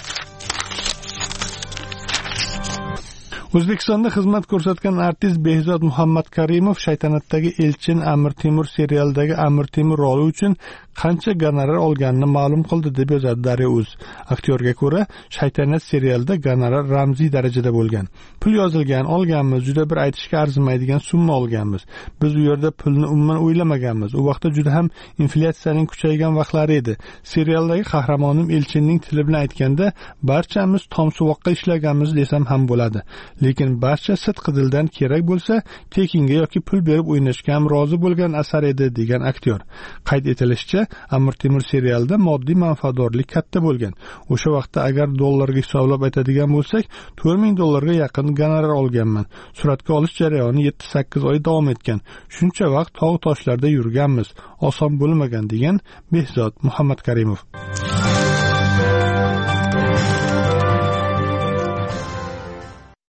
O'zbekistonda xizmat ko'rsatgan artist Behzod Muhammad Karimov Shaytanatdagi Elchin Amir Temur serialidagi Amir Temur roli uchun qancha gonorar olganini ma'lum qildi, deb yozadi Daryo.uz. Aktyorga ko'ra, Shaytanat serialida gonorar ramziy darajada bo'lgan. Pul yozilgan, olganmiz, juda bir aytishga arzimaydigan summa olganmiz. Biz u yerda pulni umuman o'ylamaganmiz. U vaqtda juda ham inflyatsiyaning kuchaygan vaqtlari edi. Serialdagi qahramonim Elchinning tili bilan aytganda, barchamiz tomsuvoqqa ishlaganmiz desam ham bo'ladi. Lekin barcha sidqi dildan kerak bo'lsa, tekinga yoki pul berib o'ynashga ham rozi bo'lgan asar edi, degan aktyor. Qayd etilishicha, Amir Temur serialida moddiy manfaatdorlik katta bo'lgan. O'sha vaqtda agar dollarga hisoblab aytadigan bo'lsak, to'rt ming dollarga yaqin gonorar olganman. Suratga olish jarayoni yetti sakkiz oy davom etgan. Shuncha vaqt tog' toshlarda yurganmiz. Oson bo'lmagan, degan Behzod Muhammad Karimov.